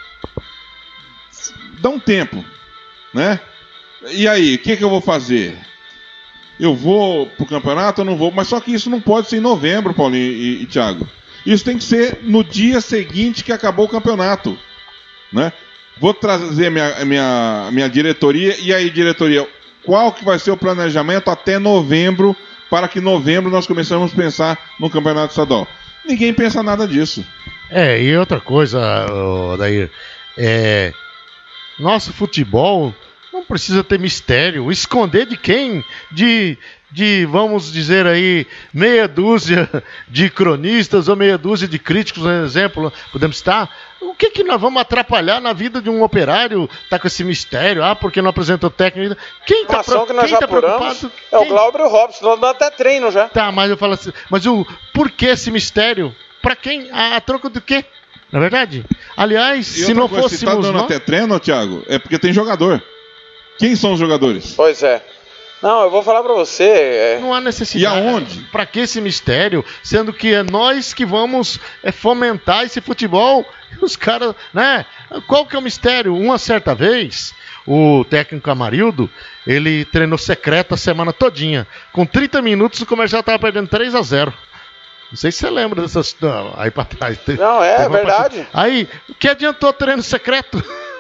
dar um tempo, né? E aí, o que que eu vou fazer? Eu vou pro campeonato ou não vou? Mas só que isso não pode ser em novembro, Paulinho e, e Thiago. Isso tem que ser no dia seguinte que acabou o campeonato, né? Vou trazer minha, minha, minha diretoria. E aí, diretoria, qual que vai ser o planejamento até novembro, para que em novembro nós começamos a pensar no campeonato estadual? Ninguém pensa nada disso. É, e outra coisa, Odair, é, nosso futebol não precisa ter mistério. Esconder de quem? De, de, vamos dizer aí, meia dúzia de cronistas ou meia dúzia de críticos, por exemplo, podemos citar. O que que nós vamos atrapalhar na vida de um operário? Tá com esse mistério, ah, porque não apresentou técnico. Quem tá, pro, que nós quem já tá apuramos preocupado? é Quem? o Glauber e o Robson, nós damos até treino já. Tá, mas eu falo assim, mas o por que esse mistério? Pra quem? A, a troco do quê? Na verdade? Aliás, E se não coisa, fôssemos se tá dando nós... até treino, Thiago, é porque tem jogador. Quem são os jogadores? Pois é. Não, eu vou falar pra você. É... Não há necessidade. E aonde? Pra que esse mistério? Sendo que é nós que vamos é, fomentar esse futebol. Os caras, né? Qual que é o mistério? Uma certa vez, o técnico Amarildo, ele treinou secreto a semana todinha. Com trinta minutos, o comercial tava perdendo três a zero. Não sei se você lembra dessas... Não, aí pra trás. Não, é verdade. Aí, o que adiantou treino secreto?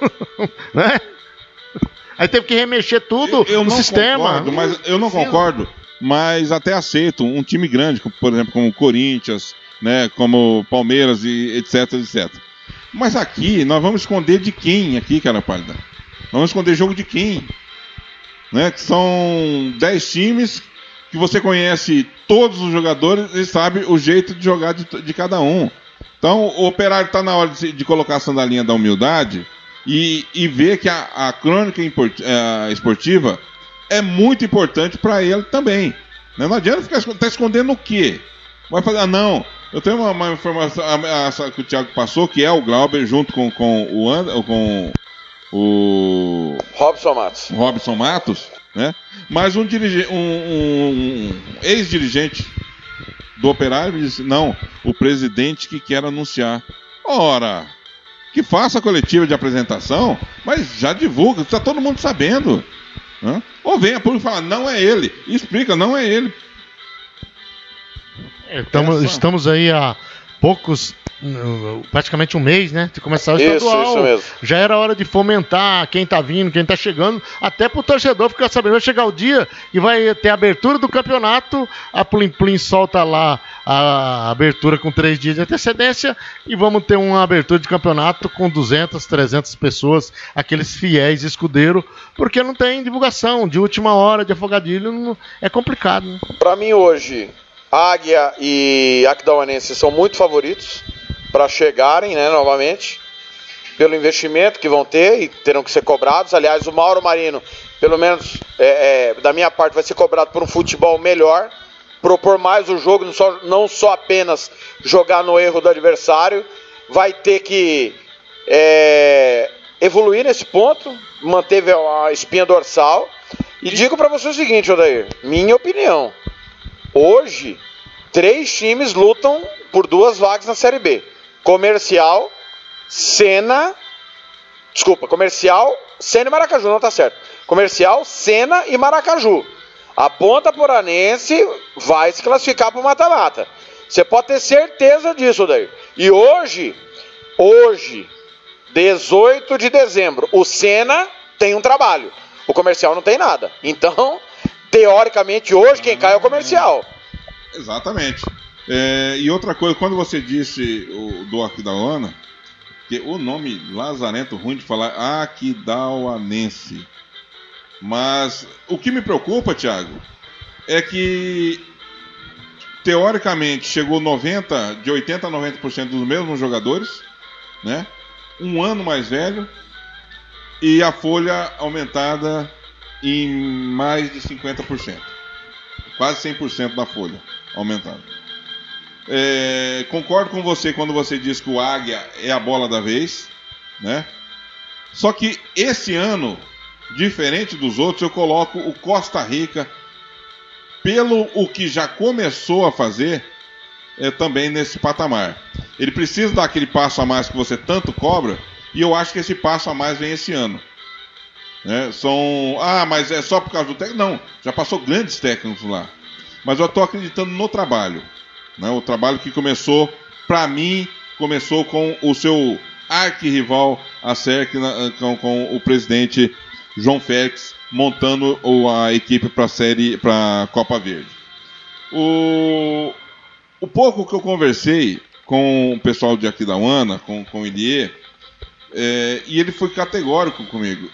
Né? Aí teve que remexer tudo eu, eu no não sistema. Concordo, mas eu não concordo, mas até aceito um time grande, por exemplo, como o Corinthians, né, como Palmeiras e etc, etcétera. Mas aqui, nós vamos esconder de quem aqui, cara pálida? Nós vamos esconder jogo de quem? Né, que são dez times que você conhece todos os jogadores e sabe o jeito de jogar de, de cada um. Então, o Operário está na hora de, de colocar a sandalinha da humildade e, e ver que a, a crônica import, a esportiva é muito importante para ele também. Né? Não adianta ficar tá escondendo o quê? Vai fazer, ah, não, eu tenho uma, uma informação a, a, que o Thiago passou, que é o Glauber junto com, com o And, com o Robson Matos. Robson Matos, né? Mas um, dirige, um, um, um ex-dirigente do Operário disse, não, o presidente que quer anunciar. Ora, que faça a coletiva de apresentação, mas já divulga, está todo mundo sabendo. Né? Ou vem a público e fala, não é ele. E explica, não é ele. Estamos, estamos aí há poucos, praticamente um mês, né, de começar o estadual. Isso, isso mesmo. Já era hora de fomentar quem tá vindo, quem tá chegando, até pro torcedor ficar sabendo. Vai chegar o dia e vai ter a abertura do campeonato, a Plim Plim solta lá a abertura com três dias de antecedência e vamos ter uma abertura de campeonato com duzentas, trezentas pessoas, aqueles fiéis escudeiros, porque não tem divulgação de última hora, de afogadilho, não, é complicado, né? Pra mim hoje, Águia e Aquidauanense são muito favoritos para chegarem, né, novamente, pelo investimento que vão ter e terão que ser cobrados. Aliás, o Mauro Marino, pelo menos é, é, da minha parte, vai ser cobrado por um futebol melhor, propor mais o jogo, não só, não só apenas jogar no erro do adversário, vai ter que é, evoluir nesse ponto, manteve a espinha dorsal. E digo para você o seguinte, Odair, minha opinião, hoje, três times lutam por duas vagas na Série B. Comercial, Sena, desculpa, Comercial, Sena e Maracaju, não tá certo. Comercial, Sena e Maracaju. A Ponta Poranense vai se classificar para o mata-mata. Você pode ter certeza disso, daí. E hoje, hoje, dezoito de dezembro, o Sena tem um trabalho. O Comercial não tem nada. Então, teoricamente, hoje quem cai é o Comercial. Exatamente. É, e outra coisa, quando você disse o, do Aquidauana, que o nome lazarento ruim de falar, Aquidauanense. Mas o que me preocupa, Thiago, é que teoricamente chegou noventa, de oitenta a noventa por cento dos mesmos jogadores, né? Um ano mais velho e a folha aumentada em mais de cinquenta por cento. Quase cem por cento da folha aumentada. É, concordo com você quando você diz que o Águia é a bola da vez, né? Só que esse ano, diferente dos outros, eu coloco o Costa Rica, pelo o que já começou a fazer, é, também nesse patamar. Ele precisa dar aquele passo a mais que você tanto cobra, e eu acho que esse passo a mais vem esse ano. Né? São, ah, mas é só por causa do técnico? Não, já passou grandes técnicos lá. Mas eu estou acreditando no trabalho. Né? O trabalho que começou, para mim, começou com o seu arquirrival, a S E R C, com, com o presidente João Félix, montando a equipe para a série, para Copa Verde. O, o pouco que eu conversei com o pessoal de Aquidauana, com, com o Ilie, é, e ele foi categórico comigo,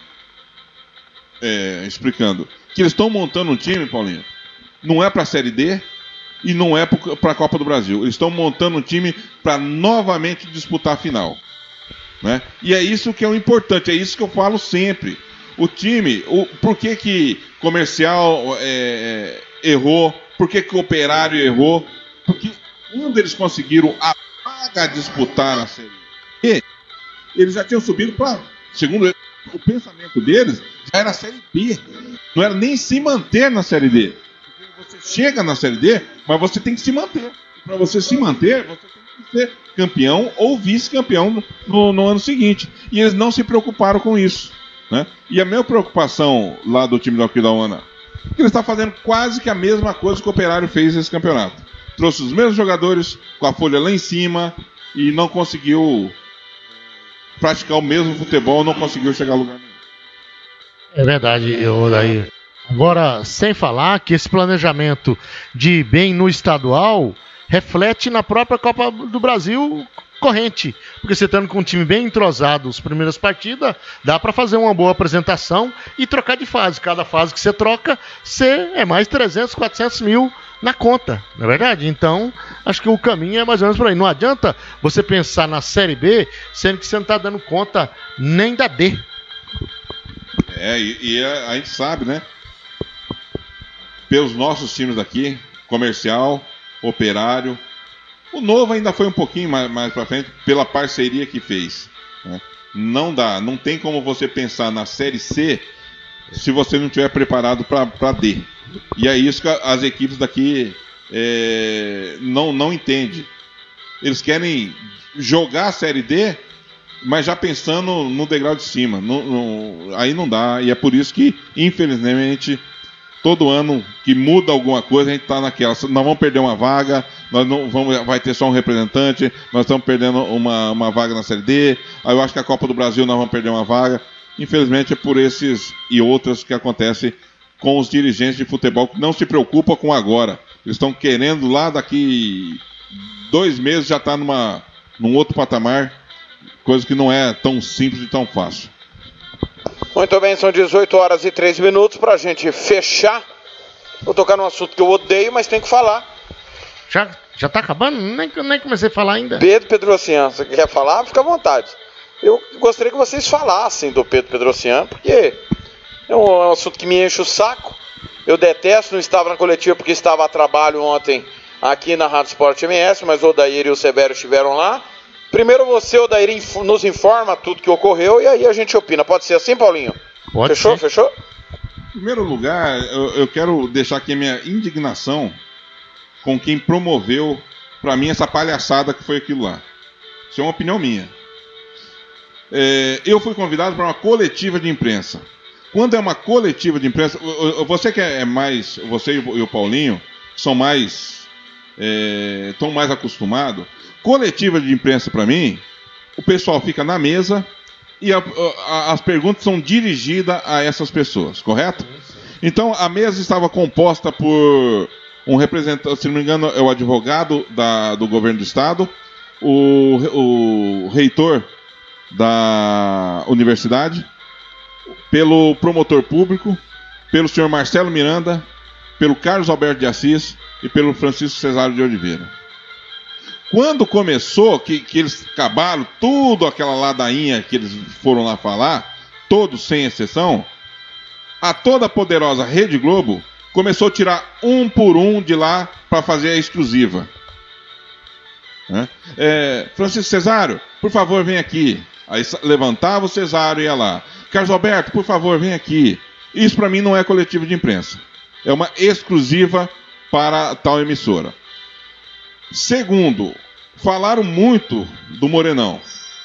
é, explicando que eles estão montando um time, Paulinho, não é para a Série D e não é para a Copa do Brasil. Eles estão montando um time para novamente disputar a final. Né? E é isso que é o importante, é isso que eu falo sempre. O time, o, por que que Comercial é, errou, por que que o Operário errou? Porque quando eles conseguiram a vaga a disputar na Série B, eles já tinham subido para, segundo o pensamento deles, já era a Série B. Não era nem se manter na Série D. Você chega na Série D, mas você tem que se manter. Para você se manter, você tem que ser campeão ou vice-campeão no, no ano seguinte. E eles não se preocuparam com isso. Né? E a minha preocupação lá do time do Aquidauana é que ele está fazendo quase que a mesma coisa que o Operário fez nesse campeonato. Trouxe os mesmos jogadores com a folha lá em cima e não conseguiu praticar o mesmo futebol, não conseguiu chegar a lugar nenhum. É verdade, eu daí. Agora, sem falar que esse planejamento de ir bem no estadual reflete na própria Copa do Brasil corrente, porque você estando com um time bem entrosado as primeiras partidas, dá para fazer uma boa apresentação e trocar de fase. Cada fase que você troca, você é mais trezentos, quatrocentos mil na conta, não é verdade? Então, acho que o caminho é mais ou menos por aí. Não adianta você pensar na Série B, sendo que você não está dando conta nem da D. É, e, e a, a gente sabe, né? Pelos nossos times aqui, Comercial, Operário, o Novo ainda foi um pouquinho mais, mais para frente pela parceria que fez. Né? Não dá, não tem como você pensar na Série C se você não estiver preparado para D. E é isso que as equipes daqui é, não, não entendem. Eles querem jogar a Série D, mas já pensando no degrau de cima. No, no, aí não dá, e é por isso que, infelizmente, todo ano que muda alguma coisa, a gente está naquela. Nós vamos perder uma vaga, nós não vamos, vai ter só um representante, nós estamos perdendo uma, uma vaga na Série D, aí eu acho que a Copa do Brasil nós vamos perder uma vaga. Infelizmente é por esses e outras que acontecem com os dirigentes de futebol que não se preocupam com agora. Eles estão querendo lá daqui dois meses já estar tá numa, num outro patamar, coisa que não é tão simples e tão fácil. Muito bem, são dezoito horas e três minutos para a gente fechar. Vou tocar num assunto que eu odeio, mas tem que falar. Já, já tá acabando? Nem, nem comecei a falar ainda. Pedro Pedrocian, você quer falar? Fica à vontade. Eu gostaria que vocês falassem do Pedro Pedrocian, porque é um, é um assunto que me enche o saco. Eu detesto, não estava na coletiva porque estava a trabalho ontem aqui na Rádio Sport M S, mas o Odair e o Severo estiveram lá. Primeiro você, Odair, inf- nos informa tudo que ocorreu e aí a gente opina. Pode ser assim, Paulinho? Pode fechou, ser. Fechou? Em primeiro lugar, eu, eu quero deixar aqui a minha indignação com quem promoveu, para mim, essa palhaçada que foi aquilo lá. Isso é uma opinião minha. É, eu fui convidado para uma coletiva de imprensa. Quando é uma coletiva de imprensa, você que é mais, você e o Paulinho são mais, é, estão mais acostumados. Coletiva de imprensa para mim, o pessoal fica na mesa e a, a, as perguntas são dirigidas a essas pessoas, correto? Então a mesa estava composta por um representante, se não me engano, é o advogado da, do governo do estado, o, o reitor da universidade, pelo promotor público, pelo senhor Marcelo Miranda, pelo Carlos Alberto de Assis e pelo Francisco Cesário de Oliveira. Quando começou, que, que eles acabaram tudo aquela ladainha que eles foram lá falar, todos sem exceção, a toda poderosa Rede Globo começou a tirar um por um de lá para fazer a exclusiva. Né? É, Francisco Cesário, por favor, vem aqui. Aí levantava o Cesário e ia lá. Carlos Alberto, por favor, vem aqui. Isso para mim não é coletivo de imprensa. É uma exclusiva para tal emissora. Segundo, falaram muito do Morenão,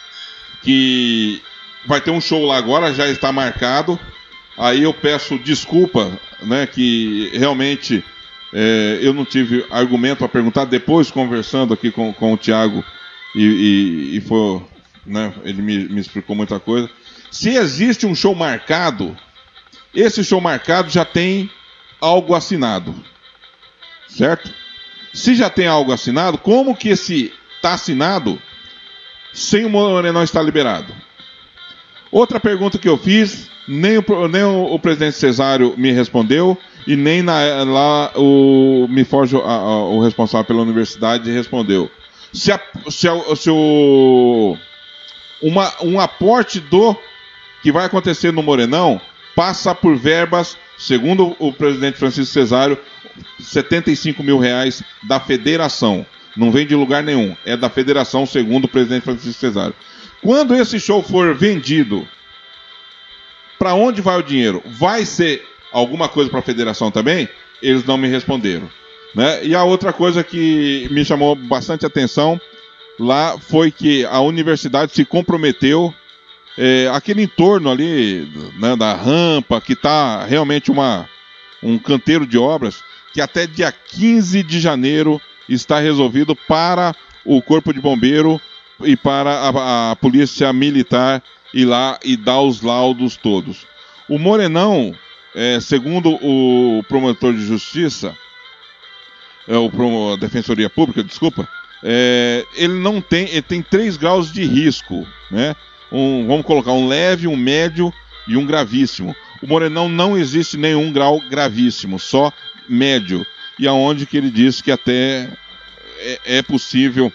que vai ter um show lá agora, já está marcado. Aí eu peço desculpa, né, que realmente é, eu não tive argumento para perguntar. Depois, conversando aqui com, com o Thiago, e, e, e foi, né, ele me, me explicou muita coisa. Se existe um show marcado, esse show marcado já tem algo assinado, certo? Se já tem algo assinado, como que esse está assinado sem o Morenão estar liberado? Outra pergunta que eu fiz, nem o, nem o, o presidente Cesário me respondeu, e nem na, lá o, me foge a, a, o responsável pela universidade respondeu. Se, a, se, a, se o, uma, um aporte do que vai acontecer no Morenão passa por verbas, segundo o presidente Francisco Cesário, setenta e cinco mil reais da federação. Não vem de lugar nenhum, é da federação, segundo o presidente Francisco Cesário. Quando esse show for vendido, para onde vai o dinheiro? Vai ser alguma coisa para a federação também? Eles não me responderam. Né? E a outra coisa que me chamou bastante atenção lá foi que a universidade se comprometeu, é, aquele entorno ali, né, da rampa, que está realmente uma, um canteiro de obras, que até dia quinze de janeiro está resolvido para o Corpo de Bombeiro e para a, a Polícia Militar ir lá e dar os laudos todos. O Morenão, é, segundo o promotor de justiça, é, o promo, a Defensoria Pública, desculpa, é, ele não tem, ele tem três graus de risco, né? Um, vamos colocar um leve, um médio e um gravíssimo. O Morenão não existe nenhum grau gravíssimo, só médio. E aonde que ele disse que até é, é possível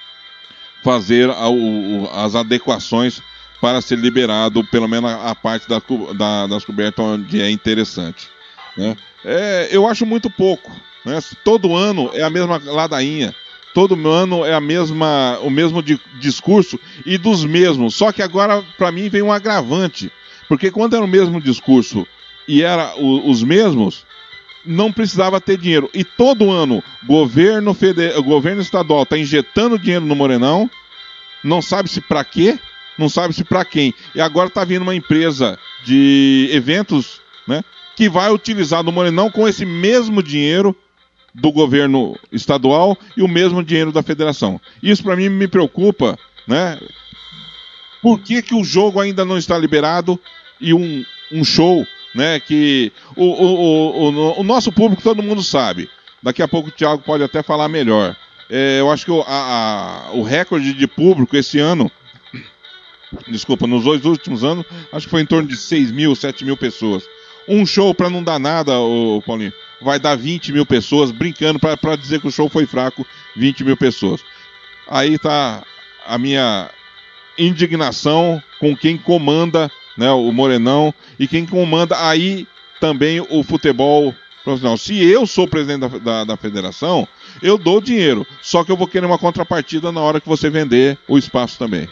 fazer a, o, as adequações para ser liberado, pelo menos a, a parte da, da, das cobertas onde é interessante. Né? É, eu acho muito pouco. Né? Todo ano é a mesma ladainha. Todo ano é a mesma, o mesmo di, discurso e dos mesmos. Só que agora, para mim, vem um agravante. Porque quando era o mesmo discurso e era o, os mesmos, não precisava ter dinheiro. E todo ano, governo, feder... governo estadual está injetando dinheiro no Morenão, não sabe se para quê, não sabe se para quem. E agora está vindo uma empresa de eventos, né, que vai utilizar do Morenão com esse mesmo dinheiro do governo estadual e o mesmo dinheiro da federação. Isso para mim me preocupa, né? Por que que o jogo ainda não está liberado e um, um show, né? Que o, o, o, o, o nosso público todo mundo sabe. Daqui a pouco o Thiago pode até falar melhor. É, eu acho que o, a, a, o recorde de público esse ano, desculpa, nos dois últimos anos, acho que foi em torno de seis mil, sete mil pessoas. Um show para não dar nada, ô, Paulinho, vai dar vinte mil pessoas, brincando para dizer que o show foi fraco, vinte mil pessoas. Aí tá a minha indignação com quem comanda, né, o Morenão, e quem comanda aí também o futebol profissional. Se eu sou presidente da, da, da federação, eu dou dinheiro, só que eu vou querer uma contrapartida na hora que você vender o espaço também.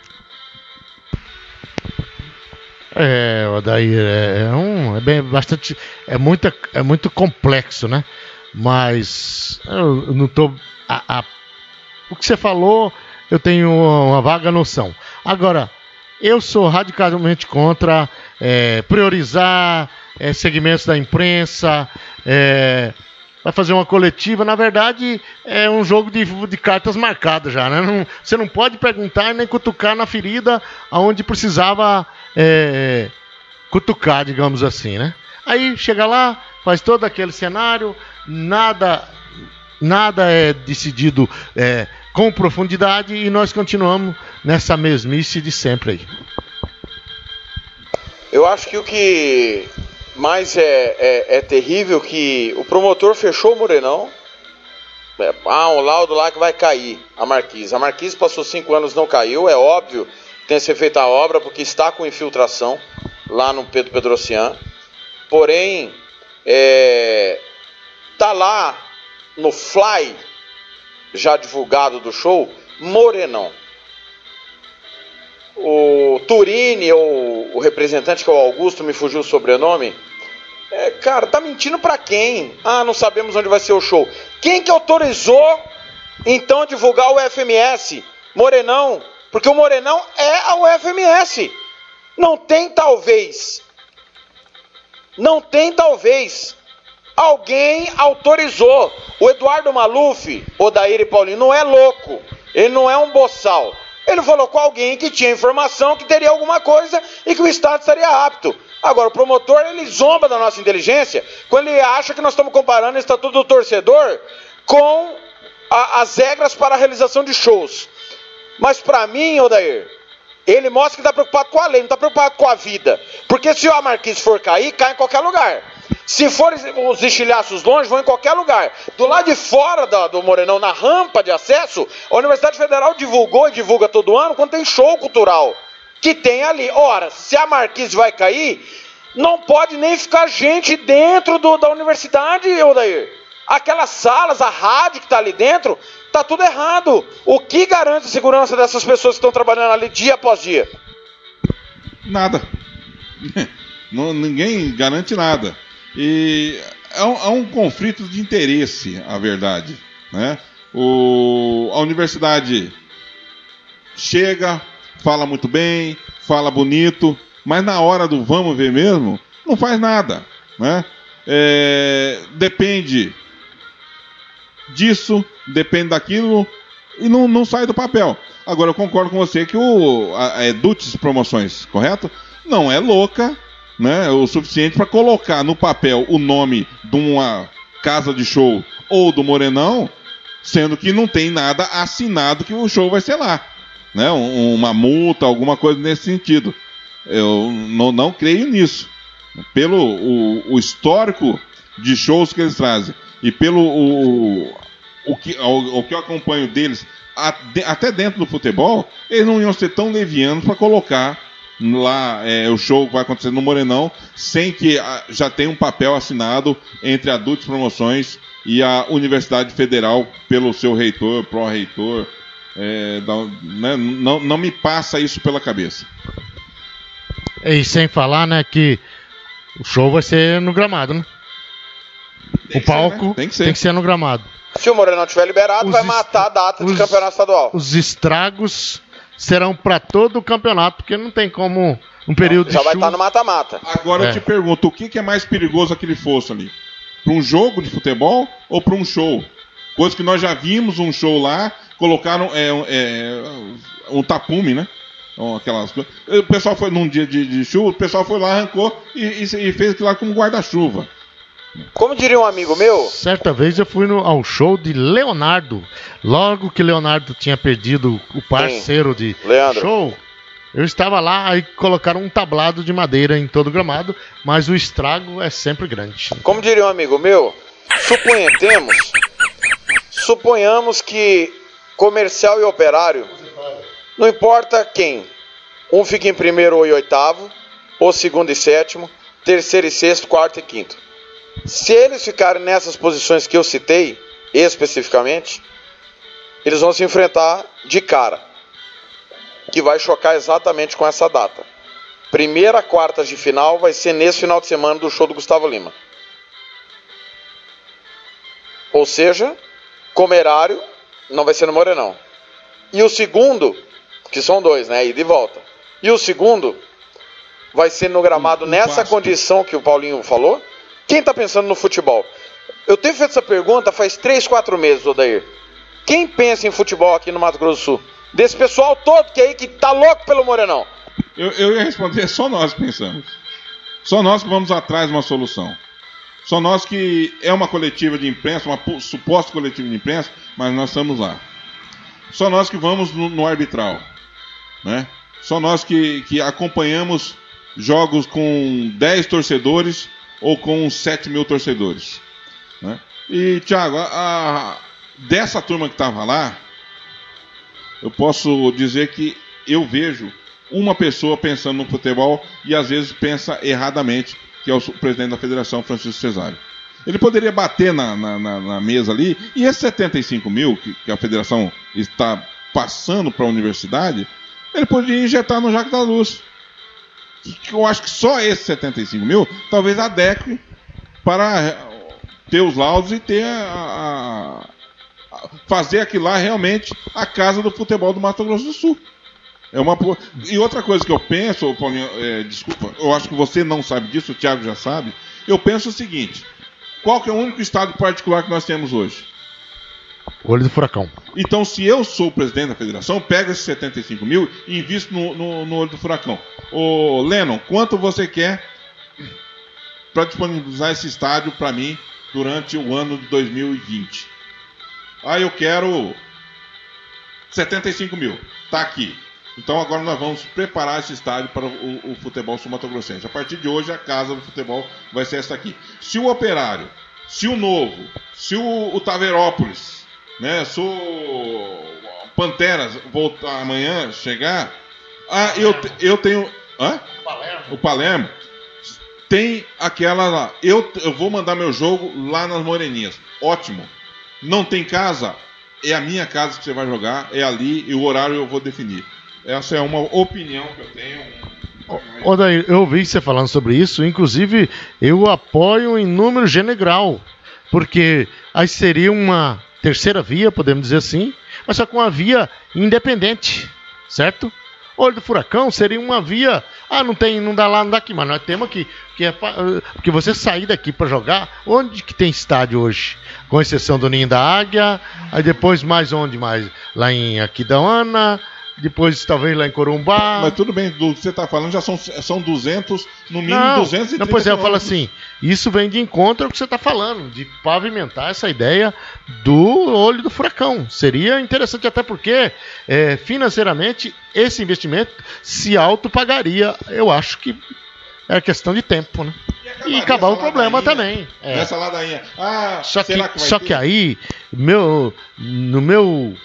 É, Odair, é, é um, é bem, bastante, é muito, é muito complexo, né? Mas eu não tô, a, a, o que você falou, eu tenho uma vaga noção. Agora, eu sou radicalmente contra é, priorizar é, segmentos da imprensa, é, vai fazer uma coletiva. Na verdade, é um jogo de, de cartas marcadas já, né? Não, você não pode perguntar nem cutucar na ferida onde precisava é, cutucar, digamos assim, né? Aí chega lá, faz todo aquele cenário, nada, nada é decidido é, com profundidade e nós continuamos nessa mesmice de sempre aí. Eu acho que o que mais é, é, é terrível que o promotor fechou o Morenão. Ah, um laudo lá que vai cair a Marquise. A Marquise passou cinco anos, não caiu. É óbvio que tem que ser feita a obra porque está com infiltração lá no Pedro Pedrocian. Porém, é, tá lá no fly já divulgado do show, Morenão. O Turini, ou o representante, que é o Augusto, me fugiu o sobrenome. É, cara, tá mentindo pra quem? Ah, não sabemos onde vai ser o show. Quem que autorizou, então, a divulgar o U F M S? Morenão. Porque o Morenão é a U F M S. Não tem talvez. Não tem talvez. Alguém autorizou. O Eduardo Maluf, Odair e Paulinho, não é louco. Ele não é um boçal. Ele falou com alguém que tinha informação que teria alguma coisa e que o Estado estaria apto. Agora, o promotor, ele zomba da nossa inteligência quando ele acha que nós estamos comparando o Estatuto do Torcedor com a, as regras para a realização de shows. Mas para mim, Odair, ele mostra que está preocupado com a lei, não está preocupado com a vida. Porque se a Marquise for cair, cai em qualquer lugar. Se for os estilhaços longe, vão em qualquer lugar. Do lado de fora da, do Morenão, na rampa de acesso, a Universidade Federal divulgou e divulga todo ano quando tem show cultural que tem ali. Ora, se a Marquise vai cair, não pode nem ficar gente dentro do, da universidade, Odair. Aquelas salas, a rádio que está ali dentro, está tudo errado. O que garante a segurança dessas pessoas que estão trabalhando ali dia após dia? Nada. Não, ninguém garante nada. E é um, é um conflito de interesse, a verdade, né? O, a universidade chega, fala muito bem, fala bonito, mas na hora do vamos ver mesmo, não faz nada, né? É, depende disso, depende daquilo e não, não sai do papel. Agora, eu concordo com você que o a, a Edutes Promoções, correto? Não é louca, né, o suficiente para colocar no papel o nome de uma casa de show ou do Morenão, sendo que não tem nada assinado que o show vai ser lá, né, um, uma multa, alguma coisa nesse sentido. Eu não, não creio nisso. Pelo o, o histórico de shows que eles trazem e pelo o, o, que, o, o que eu acompanho deles, até dentro do futebol, eles não iam ser tão levianos para colocar lá é, o show que vai acontecer no Morenão sem que a, já tenha um papel assinado entre a Adultos Promoções e a Universidade Federal pelo seu reitor, pró-reitor. É, né, não, não me passa isso pela cabeça. E sem falar, né, que o show vai ser no gramado, né? Tem o palco ser, né? tem, que ser. tem que ser no gramado. Se o Morenão tiver liberado, os vai matar a data os, de campeonato estadual. Os estragos serão para todo o campeonato, porque não tem como um período já de vai chuva. estar no mata-mata. Agora É. eu te pergunto, o que, que é mais perigoso aquele fosso ali? Para um jogo de futebol ou para um show? Coisa que nós já vimos um show lá, colocaram é, é, um tapume, né? Então, aquelas coisas. O pessoal foi num dia de, de chuva, o pessoal foi lá, arrancou e, e, e fez aquilo lá como guarda-chuva. Como diria um amigo meu, Certa vez eu fui no, ao show de Leonardo. Logo que Leonardo tinha perdido o parceiro de Leandro. show, eu estava lá, aí colocaram um tablado de madeira em todo o gramado, mas o estrago é sempre grande. como diria um amigo meu, suponhamos, suponhamos que comercial e operário, não importa quem, um fica em primeiro ou em oitavo, ou segundo e sétimo, terceiro e sexto, quarto e quinto. Se eles ficarem nessas posições que eu citei, especificamente, eles vão se enfrentar de cara, que vai chocar exatamente com essa data. Primeira quartas de final vai ser nesse final de semana do show do Gustavo Lima. Ou seja, Comerário não vai ser no Morenão. E o segundo, que são dois, né? Ida e volta. E o segundo vai ser no gramado Um- um nessa clássico. condição que o Paulinho falou. Quem tá pensando no futebol? Eu tenho feito essa pergunta faz três, quatro meses, Odair. Quem pensa em futebol aqui no Mato Grosso do Sul? Desse pessoal todo que aí que tá louco pelo Morenão. Eu, eu ia responder, só nós pensamos. Só nós que vamos atrás de uma solução. Só nós que é uma coletiva de imprensa, uma pu- suposta coletiva de imprensa, mas nós estamos lá. Só nós que vamos no, no arbitral, né? Só nós que, que acompanhamos jogos com dez torcedores ou com sete mil torcedores, né? E, Thiago, a, a- dessa turma que estava lá, eu posso dizer que eu vejo uma pessoa pensando no futebol e às vezes pensa erradamente, que é o su- presidente da federação, Francisco Cesário. Ele poderia bater na, na, na- na mesa ali, e esses setenta e cinco mil que, que a federação está passando para a universidade, ele poderia injetar no Jacques da Luz. Que, que eu acho que só esses setenta e cinco mil talvez adeque para eh, ter os laudos e ter a, a- a- fazer aquilo lá realmente a casa do futebol do Mato Grosso do Sul. É uma po- E outra coisa que eu penso, Paulinho, é, desculpa, eu acho que você não sabe disso, o Thiago já sabe. Eu penso o seguinte: qual que é o único estádio particular que nós temos hoje? Olho do furacão. Então, se eu sou o presidente da federação, pego esses setenta e cinco mil e invisto no, no, no olho do furacão. Ô, Lennon, quanto você quer para disponibilizar esse estádio para mim durante o ano de dois mil e vinte? Ah, eu quero setenta e cinco mil. Tá aqui. Então agora nós vamos preparar esse estádio para o, o futebol sul-mato-grossense. A partir de hoje a casa do futebol vai ser essa aqui. Se o Operário, se o Novo, se o, o Taverópolis, né, se o Panteras voltar amanhã, chegar, ah, eu, te- eu tenho... Hã? O Palermo. Tem aquela lá. Eu, eu vou mandar meu jogo lá nas Moreninhas. Ótimo. Não tem casa? É a minha casa que você vai jogar, é ali e o horário eu vou definir. Essa é uma opinião que eu tenho. Ô, Daí, eu ouvi você falando sobre isso, inclusive eu apoio em número general, porque aí seria uma terceira via, podemos dizer assim, mas só com uma via independente, certo? Olho do Furacão seria uma via, ah, não tem, não dá lá, não dá aqui, mas nós temos aqui, que é pra, porque você sair daqui para jogar, onde que tem estádio hoje? Com exceção do Ninho da Águia, aí depois mais onde mais? Lá em Aquidauana, depois talvez lá em Corumbá. Mas tudo bem, do que você está falando já são, são duzentos, no mínimo Não, duzentos e trinta não, pois é, eu falo quilômetros. assim, isso vem de encontro ao que você está falando, de pavimentar essa ideia do olho do furacão. Seria interessante até porque, é, financeiramente, esse investimento se autopagaria. Eu acho que é questão de tempo, né? E acabar o problema também. É. Nessa ladainha. Ah, Só que, será que vai só ter? que aí, meu, no meu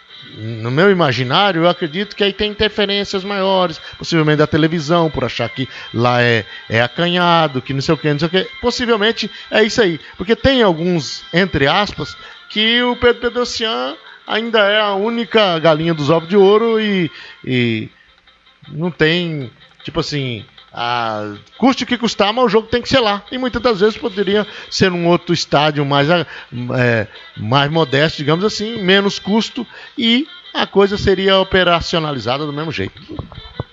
no meu imaginário, eu acredito que aí tem interferências maiores, possivelmente da televisão, por achar que lá é, é acanhado, que não sei o que, não sei o que. Possivelmente é isso aí. Porque tem alguns, entre aspas, que o Pedro Pedrocian ainda é a única galinha dos ovos de ouro e, e não tem, tipo assim, a, custe o que custar, mas o jogo tem que ser lá. E muitas das vezes poderia ser um outro estádio mais, é, mais modesto, digamos assim, menos custo, e a coisa seria operacionalizada do mesmo jeito.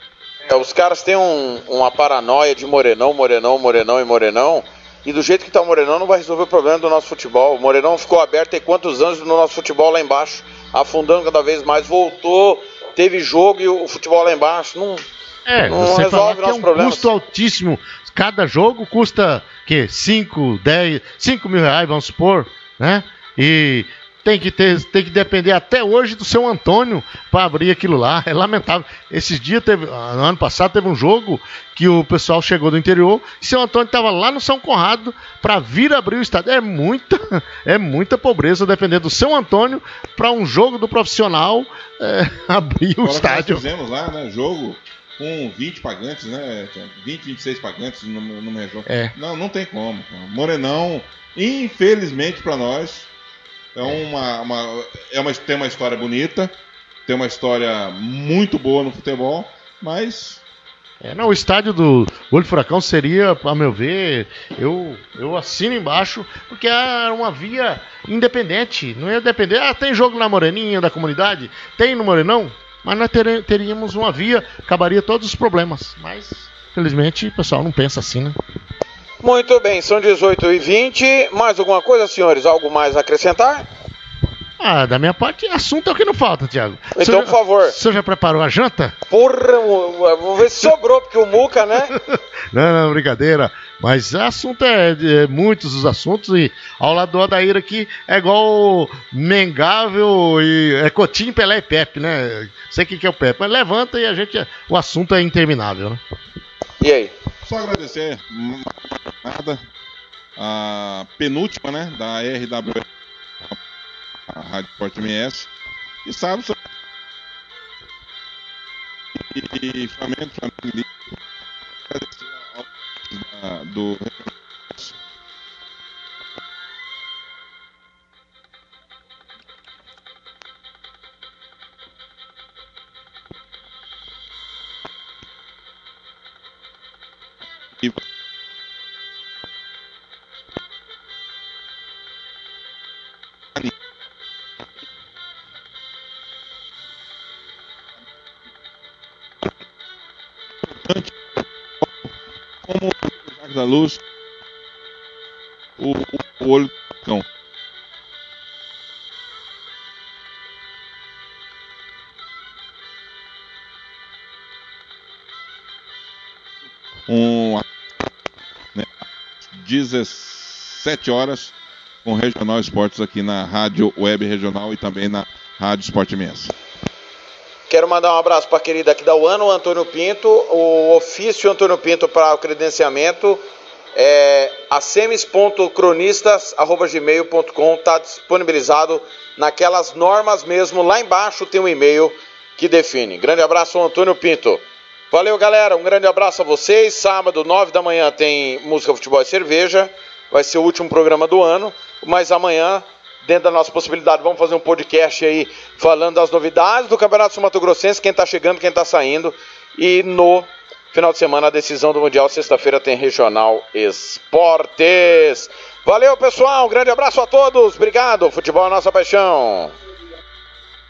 É, os caras têm um, uma paranoia de Morenão, Morenão, Morenão e Morenão. E do jeito que tá o Morenão não vai resolver o problema do nosso futebol. O Morenão ficou aberto tem quantos anos no nosso futebol lá embaixo, afundando cada vez mais, voltou, teve jogo e o futebol lá embaixo não, é, não você resolve que é um problemas. Custo altíssimo. Cada jogo custa que cinco, dez, cinco mil reais, vamos supor, né? E tem que ter, tem que depender até hoje do seu Antônio para abrir aquilo lá. É lamentável. Esses dias teve, no ano passado teve um jogo que o pessoal chegou do interior e seu Antônio estava lá no São Conrado para vir abrir o estádio. É muita, é muita pobreza depender do seu Antônio para um jogo do profissional é, abrir o Agora estádio. Nós fizemos lá, né, jogo com vinte pagantes, né? vinte, vinte e seis pagantes no, no meu jogo. É. Não, não tem como. Morenão, infelizmente para nós, é uma, uma, é uma, tem uma história bonita, tem uma história muito boa no futebol, mas... É, não, o estádio do Olho Furacão seria, a meu ver, eu, eu assino embaixo, porque era uma via independente, não ia depender, ah, tem jogo na Moreninha da comunidade, tem no Morenão, mas nós ter, teríamos uma via, acabaria todos os problemas, mas, felizmente, o pessoal não pensa assim, né? Muito bem, são dezoito e vinte. Mais alguma coisa, senhores? Algo mais a acrescentar? Ah, da minha parte, assunto é o que não falta, Thiago. Então, por favor. O senhor já preparou a janta? Porra, vou ver se sobrou, porque o Muca, né? Não, não, brincadeira. Mas assunto é, é muitos os assuntos e ao lado do Odair aqui é igual Mengável e é Coutinho, Pelé e Pepe, né? Sei o que é o Pepe, mas levanta e a gente, o assunto é interminável, né? E aí? Só agradecer nada a penúltima, né, da R W a Rádio Sport M S e sabe e Flamengo, Flamengo agradecer do e como o Jacques da Luz, o, o, o olho do cão. Um, né, dezessete horas com Regional Esportes aqui na Rádio Web Regional e também na Rádio Sport M S. Quero mandar um abraço para a querida aqui da U A N, o Antônio Pinto. O ofício Antônio Pinto para o credenciamento é acemes ponto cronistas arroba gmail ponto com. Está disponibilizado naquelas normas mesmo. Lá embaixo tem um e-mail que define. Grande abraço, Antônio Pinto. Valeu, galera. Um grande abraço a vocês. Sábado, nove da manhã, tem Música, Futebol e Cerveja. Vai ser o último programa do ano. Mas amanhã, dentro da nossa possibilidade, vamos fazer um podcast aí falando das novidades do Campeonato Sul-Mato-Grossense, quem tá chegando, quem tá saindo. E no final de semana, a decisão do Mundial, sexta-feira, tem Regional Esportes. Valeu, pessoal. Um grande abraço a todos. Obrigado. Futebol é a nossa paixão.